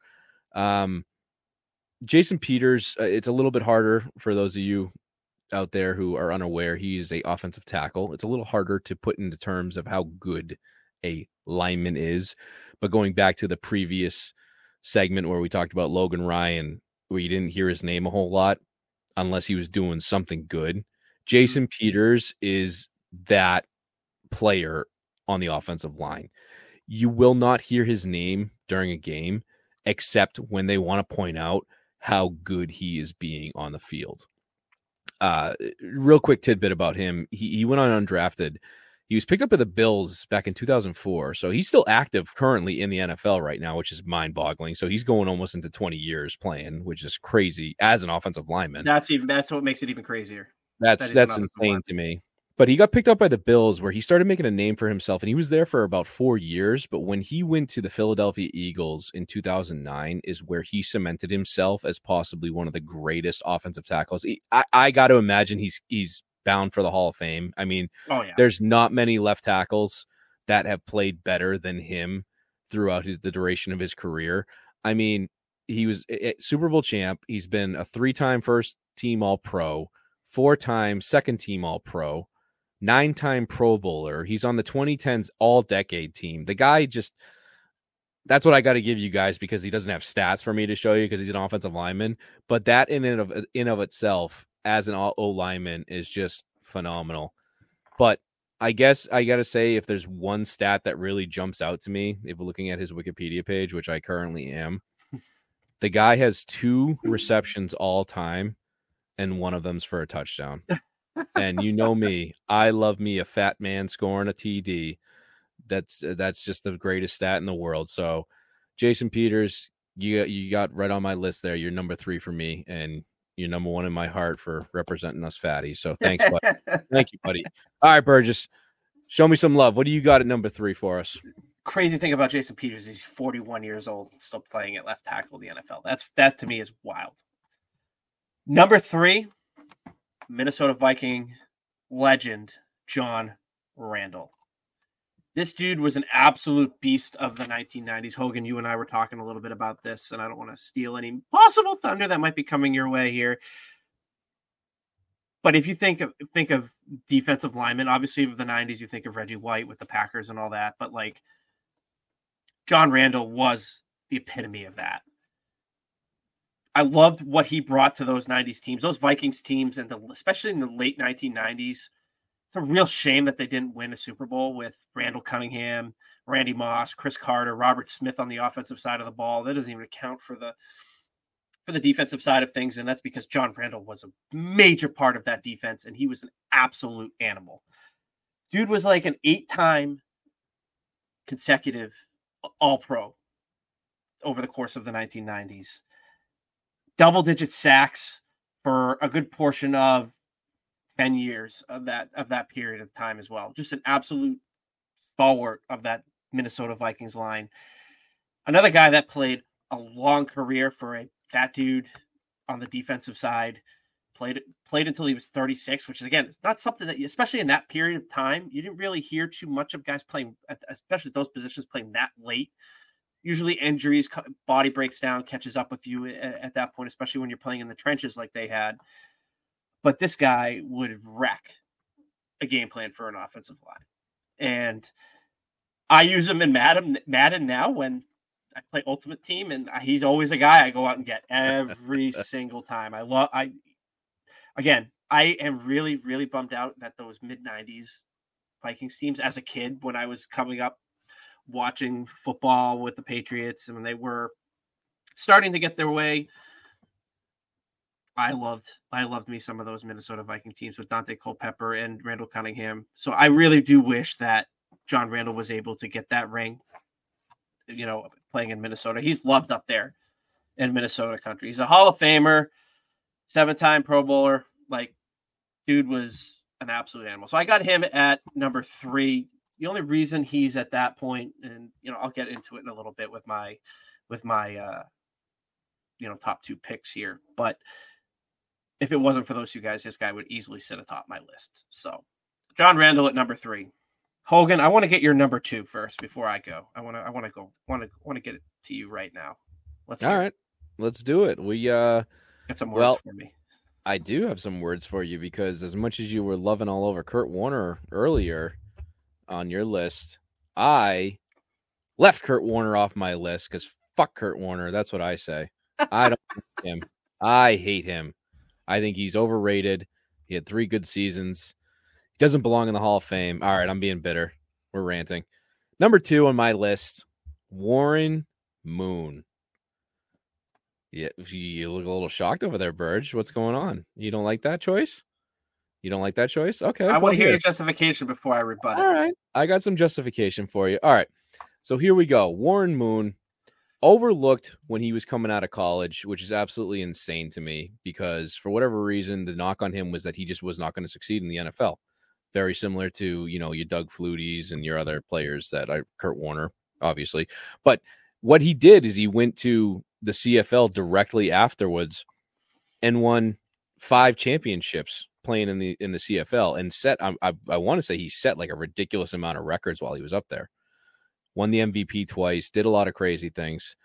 Jason Peters, it's a little bit harder for those of you out there who are unaware. He's a offensive tackle. It's a little harder to put into terms of how good a lineman is. But going back to the previous segment where we talked about Logan Ryan, where you didn't hear his name a whole lot unless he was doing something good, Jason Peters is that player on the offensive line. You will not hear his name during a game except when they want to point out how good he is being on the field. Real quick tidbit about him. He went on undrafted. He was picked up by the Bills back in 2004. So he's still active currently in the NFL right now, which is mind boggling. So he's going almost into 20 years playing, which is crazy as an offensive lineman. That's what makes it even crazier. That's insane to me. But he got picked up by the Bills, where he started making a name for himself, and he was there for about 4 years. But when he went to the Philadelphia Eagles in 2009 is where he cemented himself as possibly one of the greatest offensive tackles. I got to imagine he's bound for the Hall of Fame. I mean, There's not many left tackles that have played better than him throughout the duration of his career. I mean, he was a Super Bowl champ. He's been a 3-time first-team All-Pro, 4-time second-team All-Pro, 9-time Pro Bowler. He's on the 2010s All-Decade team. The guy that's what I got to give you guys, because he doesn't have stats for me to show you because he's an offensive lineman. But that in and of itself, as an O lineman, is just phenomenal. But I guess I got to say, if there's one stat that really jumps out to me, if we're looking at his Wikipedia page, which I currently am, the guy has 2 receptions all time, and one of them's for a touchdown. And you know me, I love me a fat man scoring a TD. That's just the greatest stat in the world. So, Jason Peters, you got right on my list there. You're number 3 for me, and you're number 1 in my heart for representing us fatties. So thanks, buddy. Thank you, buddy. All right, Burgess, show me some love. What do you got at number 3 for us? Crazy thing about Jason Peters, he's 41 years old and still playing at left tackle in the NFL. That to me is wild. Number 3. Minnesota Viking legend, John Randall. This dude was an absolute beast of the 1990s. Hogan, you and I were talking a little bit about this, and I don't want to steal any possible thunder that might be coming your way here. But if you think of defensive linemen, obviously of the 90s, you think of Reggie White with the Packers and all that. But like, John Randall was the epitome of that. I loved what he brought to those 90s teams, those Vikings teams, and especially in the late 1990s. It's a real shame that they didn't win a Super Bowl with Randall Cunningham, Randy Moss, Chris Carter, Robert Smith on the offensive side of the ball. That doesn't even account for the defensive side of things, and that's because John Randall was a major part of that defense, and he was an absolute animal. Dude was like an 8-time consecutive All-Pro over the course of the 1990s. Double-digit sacks, for a good portion of 10 years of that period of time as well. Just an absolute stalwart of that Minnesota Vikings line. Another guy that played a long career for that dude on the defensive side, played until he was 36, which is, again, it's not something that, especially in that period of time, you didn't really hear too much of guys playing, especially those positions, playing that late. Usually injuries, body breaks down, catches up with you at that point, especially when you're playing in the trenches like they had. But this guy would wreck a game plan for an offensive line. And I use him in Madden now when I play Ultimate Team, and he's always a guy I go out and get every single time. I am really, really bummed out that those mid-90s Vikings teams, as a kid, when I was coming up watching football with the Patriots and when they were starting to get their way, I loved me some of those Minnesota Viking teams with Dante Culpepper and Randall Cunningham. So I really do wish that John Randall was able to get that ring, playing in Minnesota. He's loved up there in Minnesota country. He's a Hall of Famer, 7-time Pro Bowler. Like, dude was an absolute animal. So I got him at number 3. The only reason he's at that point, and I'll get into it in a little bit with my top 2 picks here, but if it wasn't for those 2 guys, this guy would easily sit atop my list. So John Randall at number 3. Hogan, I want to get your number 2 first before I go. I want to get it to you right now. All right. Let's do it. We got some words for me. I do have some words for you, because as much as you were loving all over Kurt Warner earlier on your list, I left Kurt Warner off my list because fuck Kurt Warner. That's what I say. I don't like him. I hate him. I think he's overrated. He had 3 good seasons. He doesn't belong in the Hall of Fame. All right, I'm being bitter. We're ranting. Number 2 on my list, Warren Moon. Yeah, you look a little shocked over there, Burge. What's going on? You don't like that choice? Okay. I want to hear your justification before I rebut it. All right. I got some justification for you. All right. So here we go. Warren Moon, overlooked when he was coming out of college, which is absolutely insane to me, because for whatever reason, the knock on him was that he just was not going to succeed in the NFL. Very similar to, your Doug Flutys and your other players Kurt Warner, obviously. But what he did is he went to the CFL directly afterwards and won 5 championships playing in the CFL, and set, I want to say he set like a ridiculous amount of records while he was up there. Won the MVP twice, did a lot of crazy things.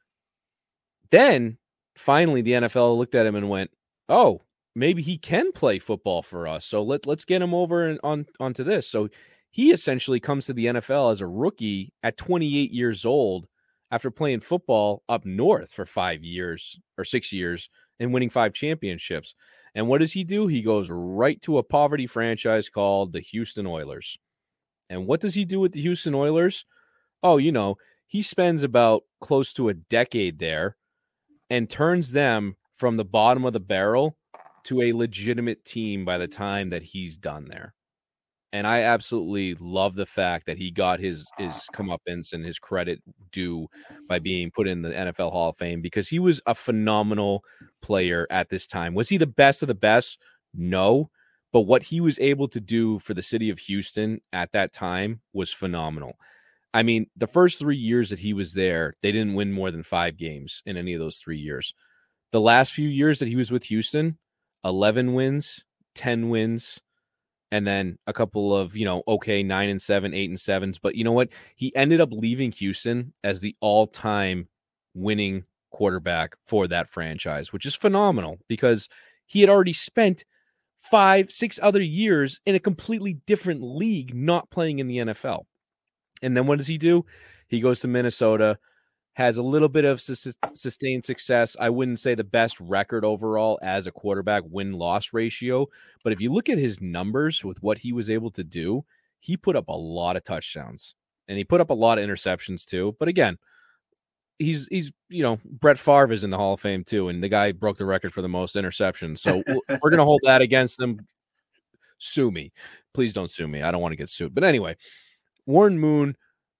Then finally the NFL looked at him and went, oh, maybe he can play football for us. So let's get him over and onto this. So he essentially comes to the NFL as a rookie at 28 years old after playing football up north for 5 years or 6 years and winning 5 championships. And what does he do? He goes right to a poverty franchise called the Houston Oilers. And what does he do with the Houston Oilers? Oh, he spends about close to a decade there and turns them from the bottom of the barrel to a legitimate team by the time that he's done there. And I absolutely love the fact that he got his comeuppance and his credit due by being put in the NFL Hall of Fame, because he was a phenomenal player at this time. Was he the best of the best? No. But what he was able to do for the city of Houston at that time was phenomenal. I mean, the first 3 years that he was there, they didn't win more than 5 games in any of those 3 years. The last few years that he was with Houston, 11 wins, 10 wins, and then a couple of, 9-7, 8-7s. But you know what? He ended up leaving Houston as the all-time winning quarterback for that franchise, which is phenomenal, because he had already spent 5-6 other years in a completely different league, not playing in the NFL. And then what does he do? He goes to Minnesota, has a little bit of sustained success. I wouldn't say the best record overall as a quarterback win-loss ratio, but if you look at his numbers with what he was able to do, he put up a lot of touchdowns and he put up a lot of interceptions too. But again, he's Brett Favre is in the Hall of Fame too, and the guy broke the record for the most interceptions. So we're going to hold that against him. Sue me. Please don't sue me. I don't want to get sued. But anyway, Warren Moon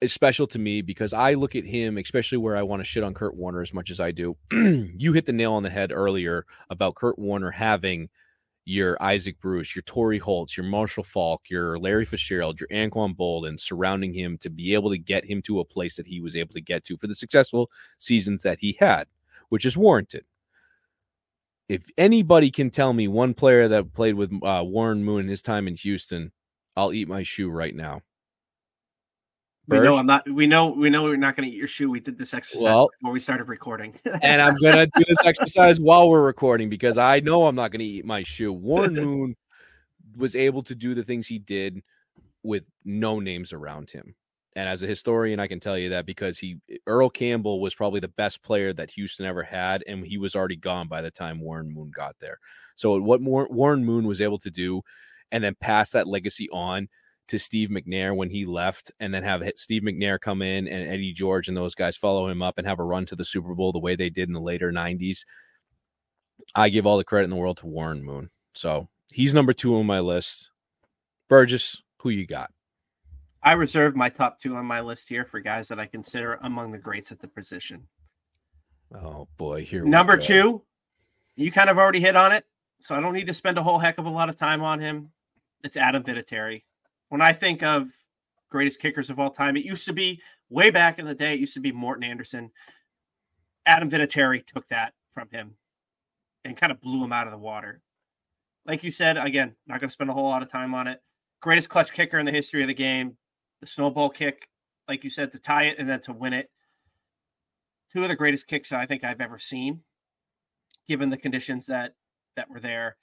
is special to me because I look at him, especially where I want to shit on Kurt Warner as much as I do. You hit the nail on the head earlier about Kurt Warner having your Isaac Bruce, your Torrey Holtz, your Marshall Faulk, your Larry Fitzgerald, your Anquan Bolden surrounding him to be able to get him to a place that he was able to get to for the successful seasons that he had, which is warranted. If anybody can tell me one player that played with Warren Moon in his time in Houston, I'll eat my shoe right now. We know I'm not. We know we're not going to eat your shoe. We did this exercise before we started recording, and I'm going to do this exercise while we're recording because I know I'm not going to eat my shoe. Warren Moon was able to do the things he did with no names around him, and as a historian, I can tell you that because Earl Campbell was probably the best player that Houston ever had, and he was already gone by the time Warren Moon got there. So what Warren Moon was able to do, and then pass that legacy on to Steve McNair when he left, and then have Steve McNair come in and Eddie George and those guys follow him up and have a run to the Super Bowl the way they did in the later 90s. I give all the credit in the world to Warren Moon. So he's number 2 on my list. Burgess, who you got? I reserved my top 2 on my list here for guys that I consider among the greats at the position. Oh boy, here number 2, you kind of already hit on it, so I don't need to spend a whole heck of a lot of time on him. It's Adam Vinatieri. When I think of greatest kickers of all time, it used to be way back in the day. It used to be Morton Anderson. Adam Vinatieri took that from him and kind of blew him out of the water. Like you said, again, not going to spend a whole lot of time on it. Greatest clutch kicker in the history of the game. The snowball kick, like you said, to tie it and then to win it. 2 of the greatest kicks I think I've ever seen, given the conditions that were there.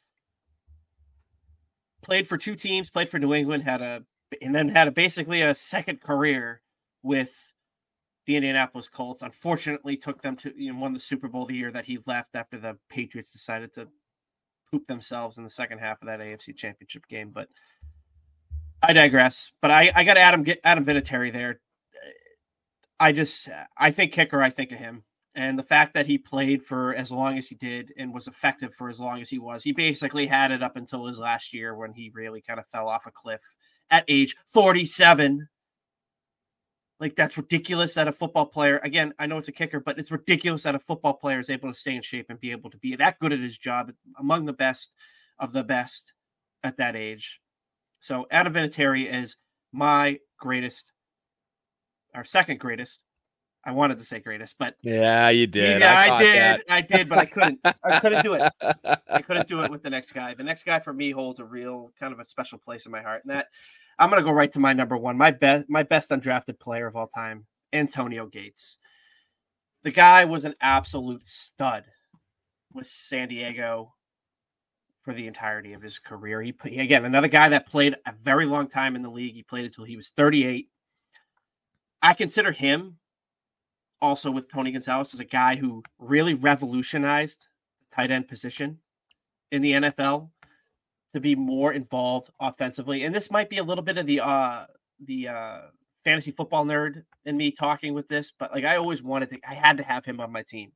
Played for 2 teams, played for New England, had basically a second career with the Indianapolis Colts. Unfortunately, took them to won the Super Bowl the year that he left after the Patriots decided to poop themselves in the second half of that AFC Championship game. But I digress. But I got Adam Vinatieri there. I think kicker, I think of him. And the fact that he played for as long as he did and was effective for as long as he was, he basically had it up until his last year when he really kind of fell off a cliff at age 47. Like, that's ridiculous that a football player, again, I know it's a kicker, but it's ridiculous that a football player is able to stay in shape and be able to be that good at his job, among the best of the best at that age. So Adam Vinatieri is my greatest, or second greatest. I wanted to say greatest, but yeah, you did. Yeah, I did, but I couldn't. I couldn't do it. I couldn't do it with the next guy. The next guy for me holds a real kind of a special place in my heart, and that I'm going to go right to my number 1, my best undrafted player of all time, Antonio Gates. The guy was an absolute stud with San Diego for the entirety of his career. He again, another guy that played a very long time in the league. He played until he was 38. I consider him, also with Tony Gonzalez, as a guy who really revolutionized the tight end position in the NFL to be more involved offensively. And this might be a little bit of the fantasy football nerd in me talking with this, but like I had to have him on my team.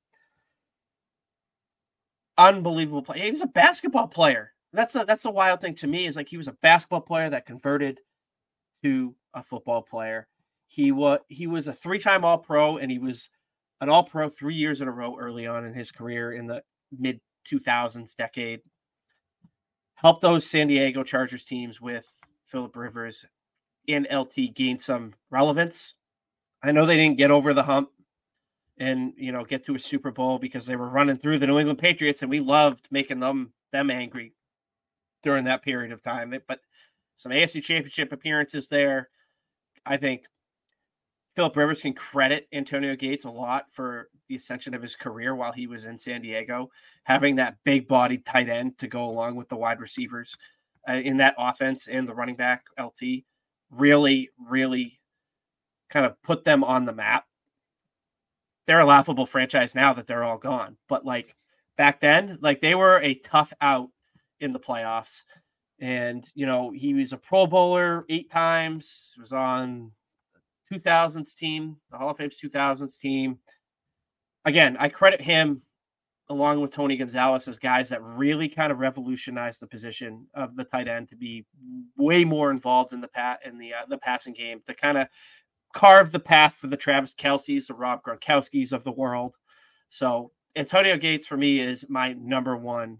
Unbelievable play. He was a basketball player. That's the wild thing to me, is like he was a basketball player that converted to a football player. He was a 3-time All-Pro, and he was an All-Pro 3 years in a row early on in his career in the mid-2000s decade. Helped those San Diego Chargers teams with Phillip Rivers and LT gain some relevance. I know they didn't get over the hump and get to a Super Bowl because they were running through the New England Patriots, and we loved making them angry during that period of time. But some AFC Championship appearances there. I think Phillip Rivers can credit Antonio Gates a lot for the ascension of his career while he was in San Diego, having that big-bodied tight end to go along with the wide receivers in that offense, and the running back, LT, really, really kind of put them on the map. They're a laughable franchise now that they're all gone. But, like, back then, like, they were a tough out in the playoffs. And, he was a Pro Bowler 8 times, was on 2000s team, the Hall of Fame's 2000s team. Again, I credit him along with Tony Gonzalez as guys that really kind of revolutionized the position of the tight end to be way more involved in the passing game, to kind of carved the path for the Travis Kelce's, the Rob Gronkowski's of the world. So Antonio Gates for me is my number one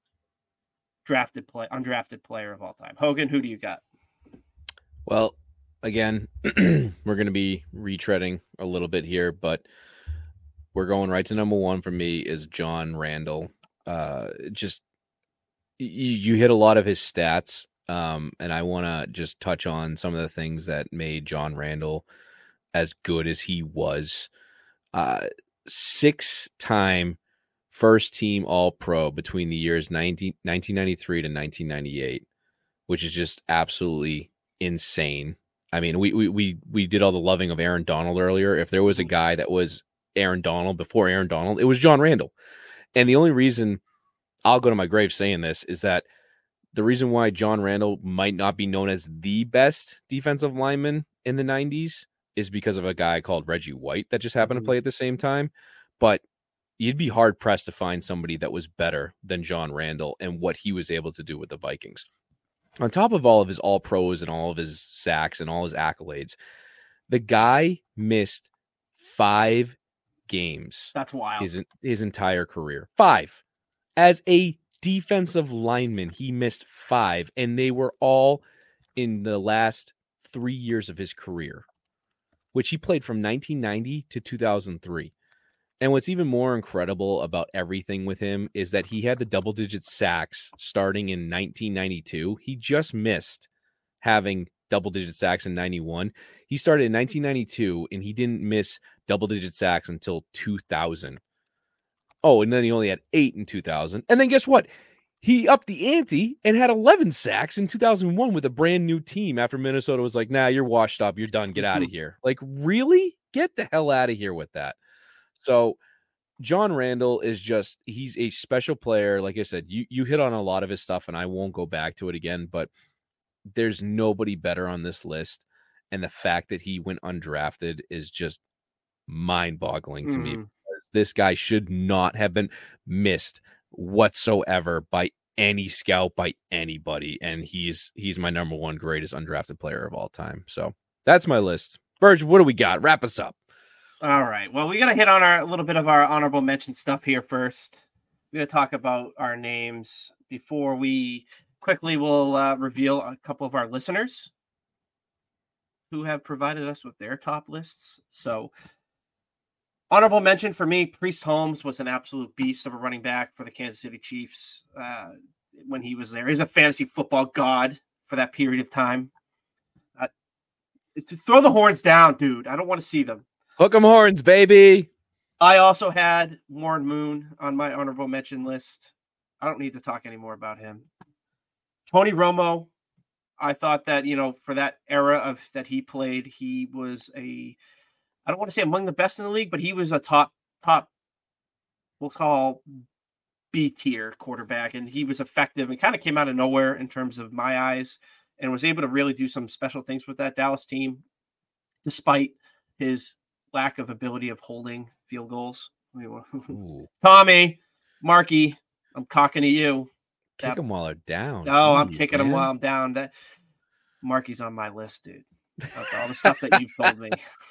undrafted player of all time. Hogan, who do you got? Well, again, we're going to be retreading a little bit here, but we're going right to number one for me is John Randall. Just you hit a lot of his stats, and I want to just touch on some of the things that made John Randall as good as he was. 6-time first team All-Pro between the years 1993 to 1998, which is just absolutely insane. I mean, we did all the loving of Aaron Donald earlier. If there was a guy that was Aaron Donald before Aaron Donald, it was John Randall. And the only reason I'll go to my grave saying this is that the reason why John Randall might not be known as the best defensive lineman in the 90s is because of a guy called Reggie White that just happened to play at the same time. But you'd be hard pressed to find somebody that was better than John Randall and what he was able to do with the Vikings. On top of all of his all pros and all of his sacks and all his accolades, the guy missed 5 games. That's wild. His entire career. 5. As a defensive lineman, he missed 5, and they were all in the last 3 years of his career, which he played from 1990 to 2003. And what's even more incredible about everything with him is that he had the double-digit sacks starting in 1992. He just missed having double-digit sacks in 91. He started in 1992, and he didn't miss double-digit sacks until 2000. Oh, and then he only had 8 in 2000. And then guess what? He upped the ante and had 11 sacks in 2001 with a brand new team after Minnesota was like, nah, you're washed up. You're done. Get out of here. Like, really? Get the hell out of here with that. So John Randall is just, he's a special player. Like I said, you hit on a lot of his stuff, and I won't go back to it again, but there's nobody better on this list. And the fact that he went undrafted is just mind-boggling to me. Because this guy should not have been missed whatsoever by any scout, by anybody. And he's my number one greatest undrafted player of all time. So that's my list. Burge, what do we got? Wrap us up. All right. Well, we got to hit on a little bit of our honorable mention stuff here first. We're going to talk about our names before we quickly will reveal a couple of our listeners who have provided us with their top lists. So honorable mention for me, Priest Holmes was an absolute beast of a running back for the Kansas City Chiefs when he was there. He's a fantasy football god for that period of time. Throw the horns down, dude. I don't want to see them. Hook 'em horns, baby. I also had Warren Moon on my honorable mention list. I don't need to talk anymore about him. Tony Romo, I thought that, for that era of that he played, he was I don't want to say among the best in the league, but he was a top, we'll call B tier quarterback. And he was effective and kind of came out of nowhere in terms of my eyes and was able to really do some special things with that Dallas team, despite his lack of ability of holding field goals. Tommy, Marky, I'm cocking to you. Kick them while they're down. No, I'm kicking them while I'm down. That Marky's on my list, dude. All the stuff that you've told me.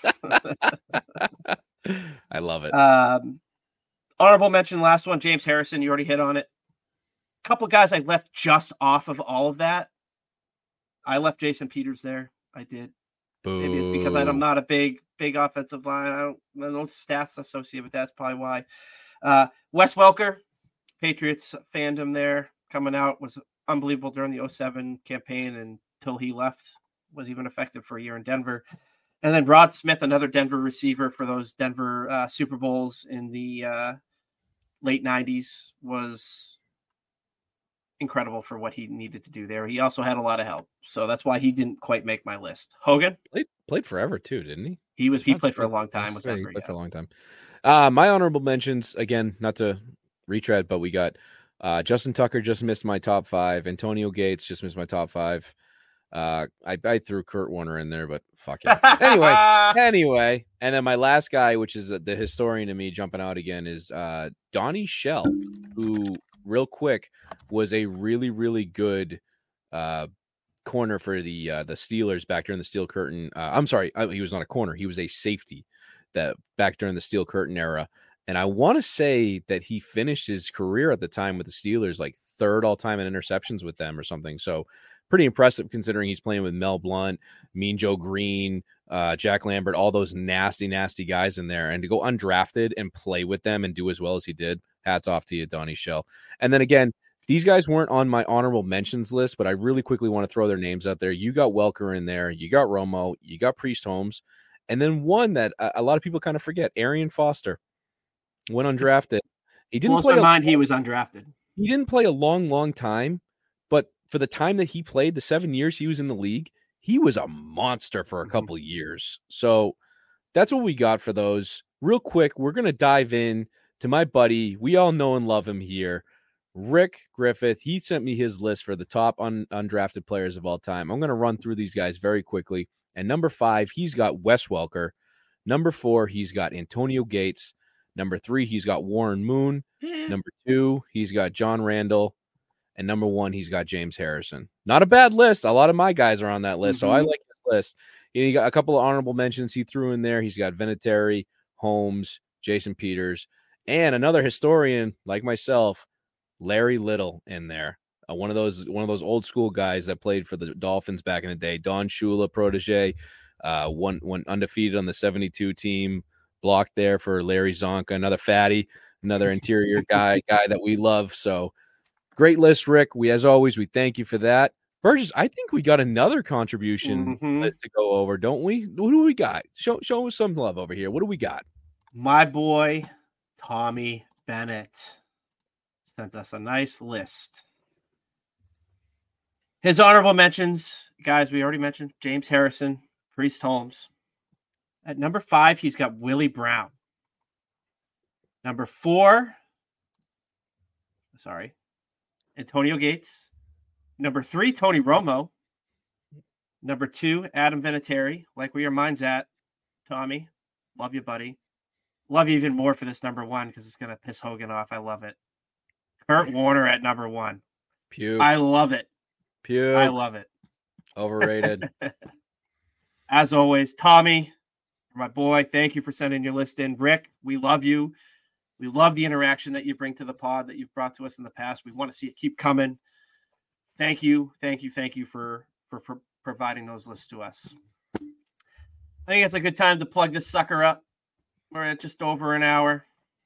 I love it. Honorable mention, last one, James Harrison. You already hit on it. A couple guys I left just off of all of that. I left Jason Peters there. I did. Boo. Maybe it's because I'm not a big offensive line. I don't know stats associated with that. That's probably why. Wes Welker, Patriots fandom there coming out, was unbelievable during the 2007 campaign until he left. Was even effective for a year in Denver. And then Rod Smith, another Denver receiver for those Denver Super Bowls in the late 90s, was incredible for what he needed to do there. He also had a lot of help. So that's why he didn't quite make my list. Hogan? Played forever too, didn't he? He played for a long time with Denver. He played for a long time. My honorable mentions, again, not to retread, but we got Justin Tucker just missed my top 5. Antonio Gates just missed my top 5. I threw Kurt Warner in there, but fuck it. Anyway. And then my last guy, which is the historian to me jumping out again, is Donnie Shell, who real quick was a really, really good corner for the Steelers back during the Steel Curtain. I'm sorry, he was not a corner. He was a safety that back during the Steel Curtain era. And I want to say that he finished his career at the time with the Steelers, like third all time in interceptions with them or something. So pretty impressive considering he's playing with Mel Blount, Mean Joe Green, Jack Lambert, all those nasty, nasty guys in there. And to go undrafted and play with them and do as well as he did, hats off to you, Donnie Shell. And then again, these guys weren't on my honorable mentions list, but I really quickly want to throw their names out there. You got Welker in there. You got Romo. You got Priest Holmes. And then one that a lot of people kind of forget, Arian Foster. Went undrafted. He didn't play. He was undrafted. He didn't play a long, long time, but for the time that he played, the 7 years he was in the league, he was a monster for a couple of years. So that's what we got for those. Real quick, we're going to dive in to my buddy. We all know and love him here, Rick Griffith. He sent me his list for the top undrafted players of all time. I'm going to run through these guys very quickly. And number 5, he's got Wes Welker. Number 4, he's got Antonio Gates. Number 3, he's got Warren Moon. Number 2, he's got John Randall. And number 1, he's got James Harrison. Not a bad list. A lot of my guys are on that list, so I like this list. He got a couple of honorable mentions he threw in there. He's got Vinatieri, Holmes, Jason Peters, and another historian like myself, Larry Little, in there. One of those old school guys that played for the Dolphins back in the day. Don Shula protege, went undefeated on the 72 team. Blocked there for Larry Zonka, another fatty, another interior guy that we love. So great list, Rick. As always, we thank you for that. Burgess, I think we got another contribution list to go over, don't we? What do we got? Show us some love over here. What do we got? My boy, Tommy Bennett, sent us a nice list. His honorable mentions, guys, we already mentioned James Harrison, Priest Holmes. At number 5, he's got Willie Brown. Number 4, Antonio Gates. Number 3, Tony Romo. Number 2, Adam Vinatieri. Like where your mind's at, Tommy. Love you, buddy. Love you even more for this number 1 because it's going to piss Hogan off. I love it. Kurt Warner at number 1. Puke. I love it. Puke. I love it. Overrated. As always, Tommy, my boy, thank you for sending your list in. Rick, we love you. We love the interaction that you bring to the pod that you've brought to us in the past. We want to see it keep coming. Thank you for providing those lists to us. I think it's a good time to plug this sucker up. We're at just over an hour.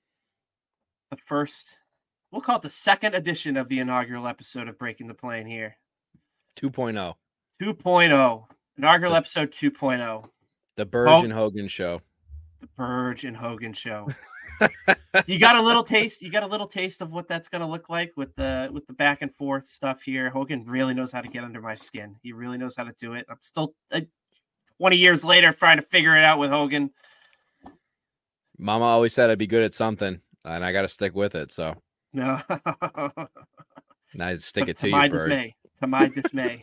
We'll call it the second edition of the inaugural episode of Breaking the Plane here. 2.0. 2.0. Inaugural episode 2.0. The Burge and Hogan show. The Burge and Hogan show. You got a little taste. You got a little taste of what that's going to look like with the back and forth stuff here. Hogan really knows how to get under my skin. He really knows how to do it. I'm still 20 years later trying to figure it out with Hogan. Mama always said I'd be good at something, and I got to stick with it. So no, and I stick it to you, my Bird. dismay. To my dismay.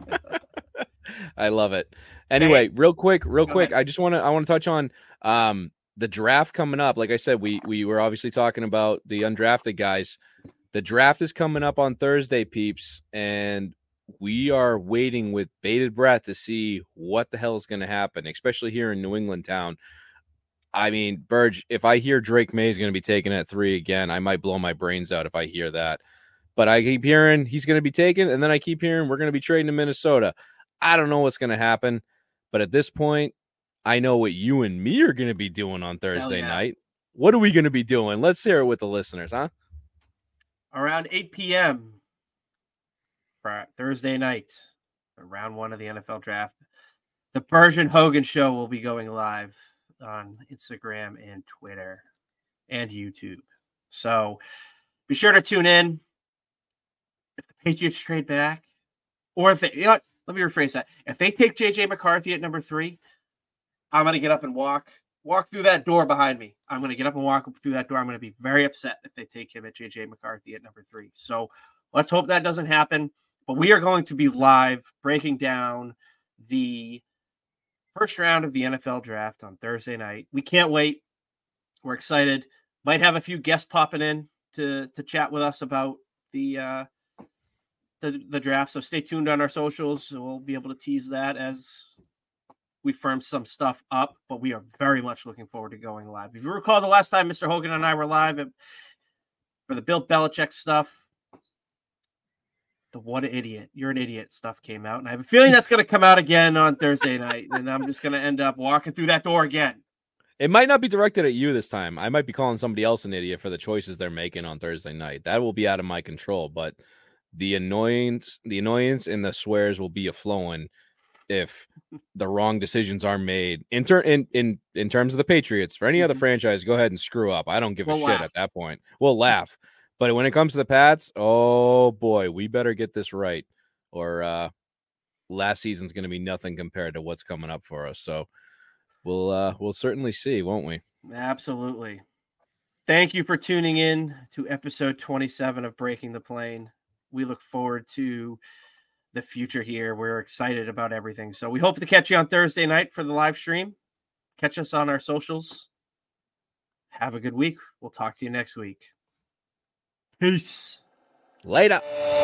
I love it. Anyway, real quick, ahead. I want to touch on the draft coming up. Like I said, we were obviously talking about the undrafted guys. The draft is coming up on Thursday, peeps, and we are waiting with bated breath to see what the hell is going to happen, especially here in New England town. I mean, Burge, if I hear Drake May is going to be taken at 3 again, I might blow my brains out if I hear that. But I keep hearing he's going to be taken, and then I keep hearing we're going to be trading to Minnesota. I don't know what's going to happen, but at this point, I know what you and me are going to be doing on Thursday night. What are we going to be doing? Let's hear it with the listeners, huh? Around 8 p.m. for Thursday night, round 1 of the NFL draft, the Burge and Hogan show will be going live on Instagram and Twitter and YouTube. So be sure to tune in. If the Patriots trade back, or if they, let me rephrase that. If they take J.J. McCarthy at number 3, I'm going to get up and walk through that door behind me. I'm going to get up and walk through that door. I'm going to be very upset if they take him at J.J. McCarthy at number 3. So let's hope that doesn't happen. But we are going to be live breaking down the first round of the NFL draft on Thursday night. We can't wait. We're excited. Might have a few guests popping in to chat with us about the the draft. So stay tuned on our socials. We'll be able to tease that as we firm some stuff up, but we are very much looking forward to going live. If you recall the last time Mr. Hogan and I were live for the Bill Belichick stuff, the what an idiot, you're an idiot stuff came out. And I have a feeling that's going to come out again on Thursday night. And I'm just going to end up walking through that door again. It might not be directed at you this time. I might be calling somebody else an idiot for the choices they're making on Thursday night. That will be out of my control, but the annoyance and the swears will be a-flowing if the wrong decisions are made in terms of the Patriots. For any other franchise, go ahead and screw up. I don't give a shit at that point. We'll laugh. But when it comes to the Pats, oh boy, we better get this right, or last season's going to be nothing compared to what's coming up for us. So we'll certainly see, won't we? Absolutely. Thank you for tuning in to episode 27 of Breaking the Plane. We look forward to the future here. We're excited about everything. So we hope to catch you on Thursday night for the live stream. Catch us on our socials. Have a good week. We'll talk to you next week. Peace. Later.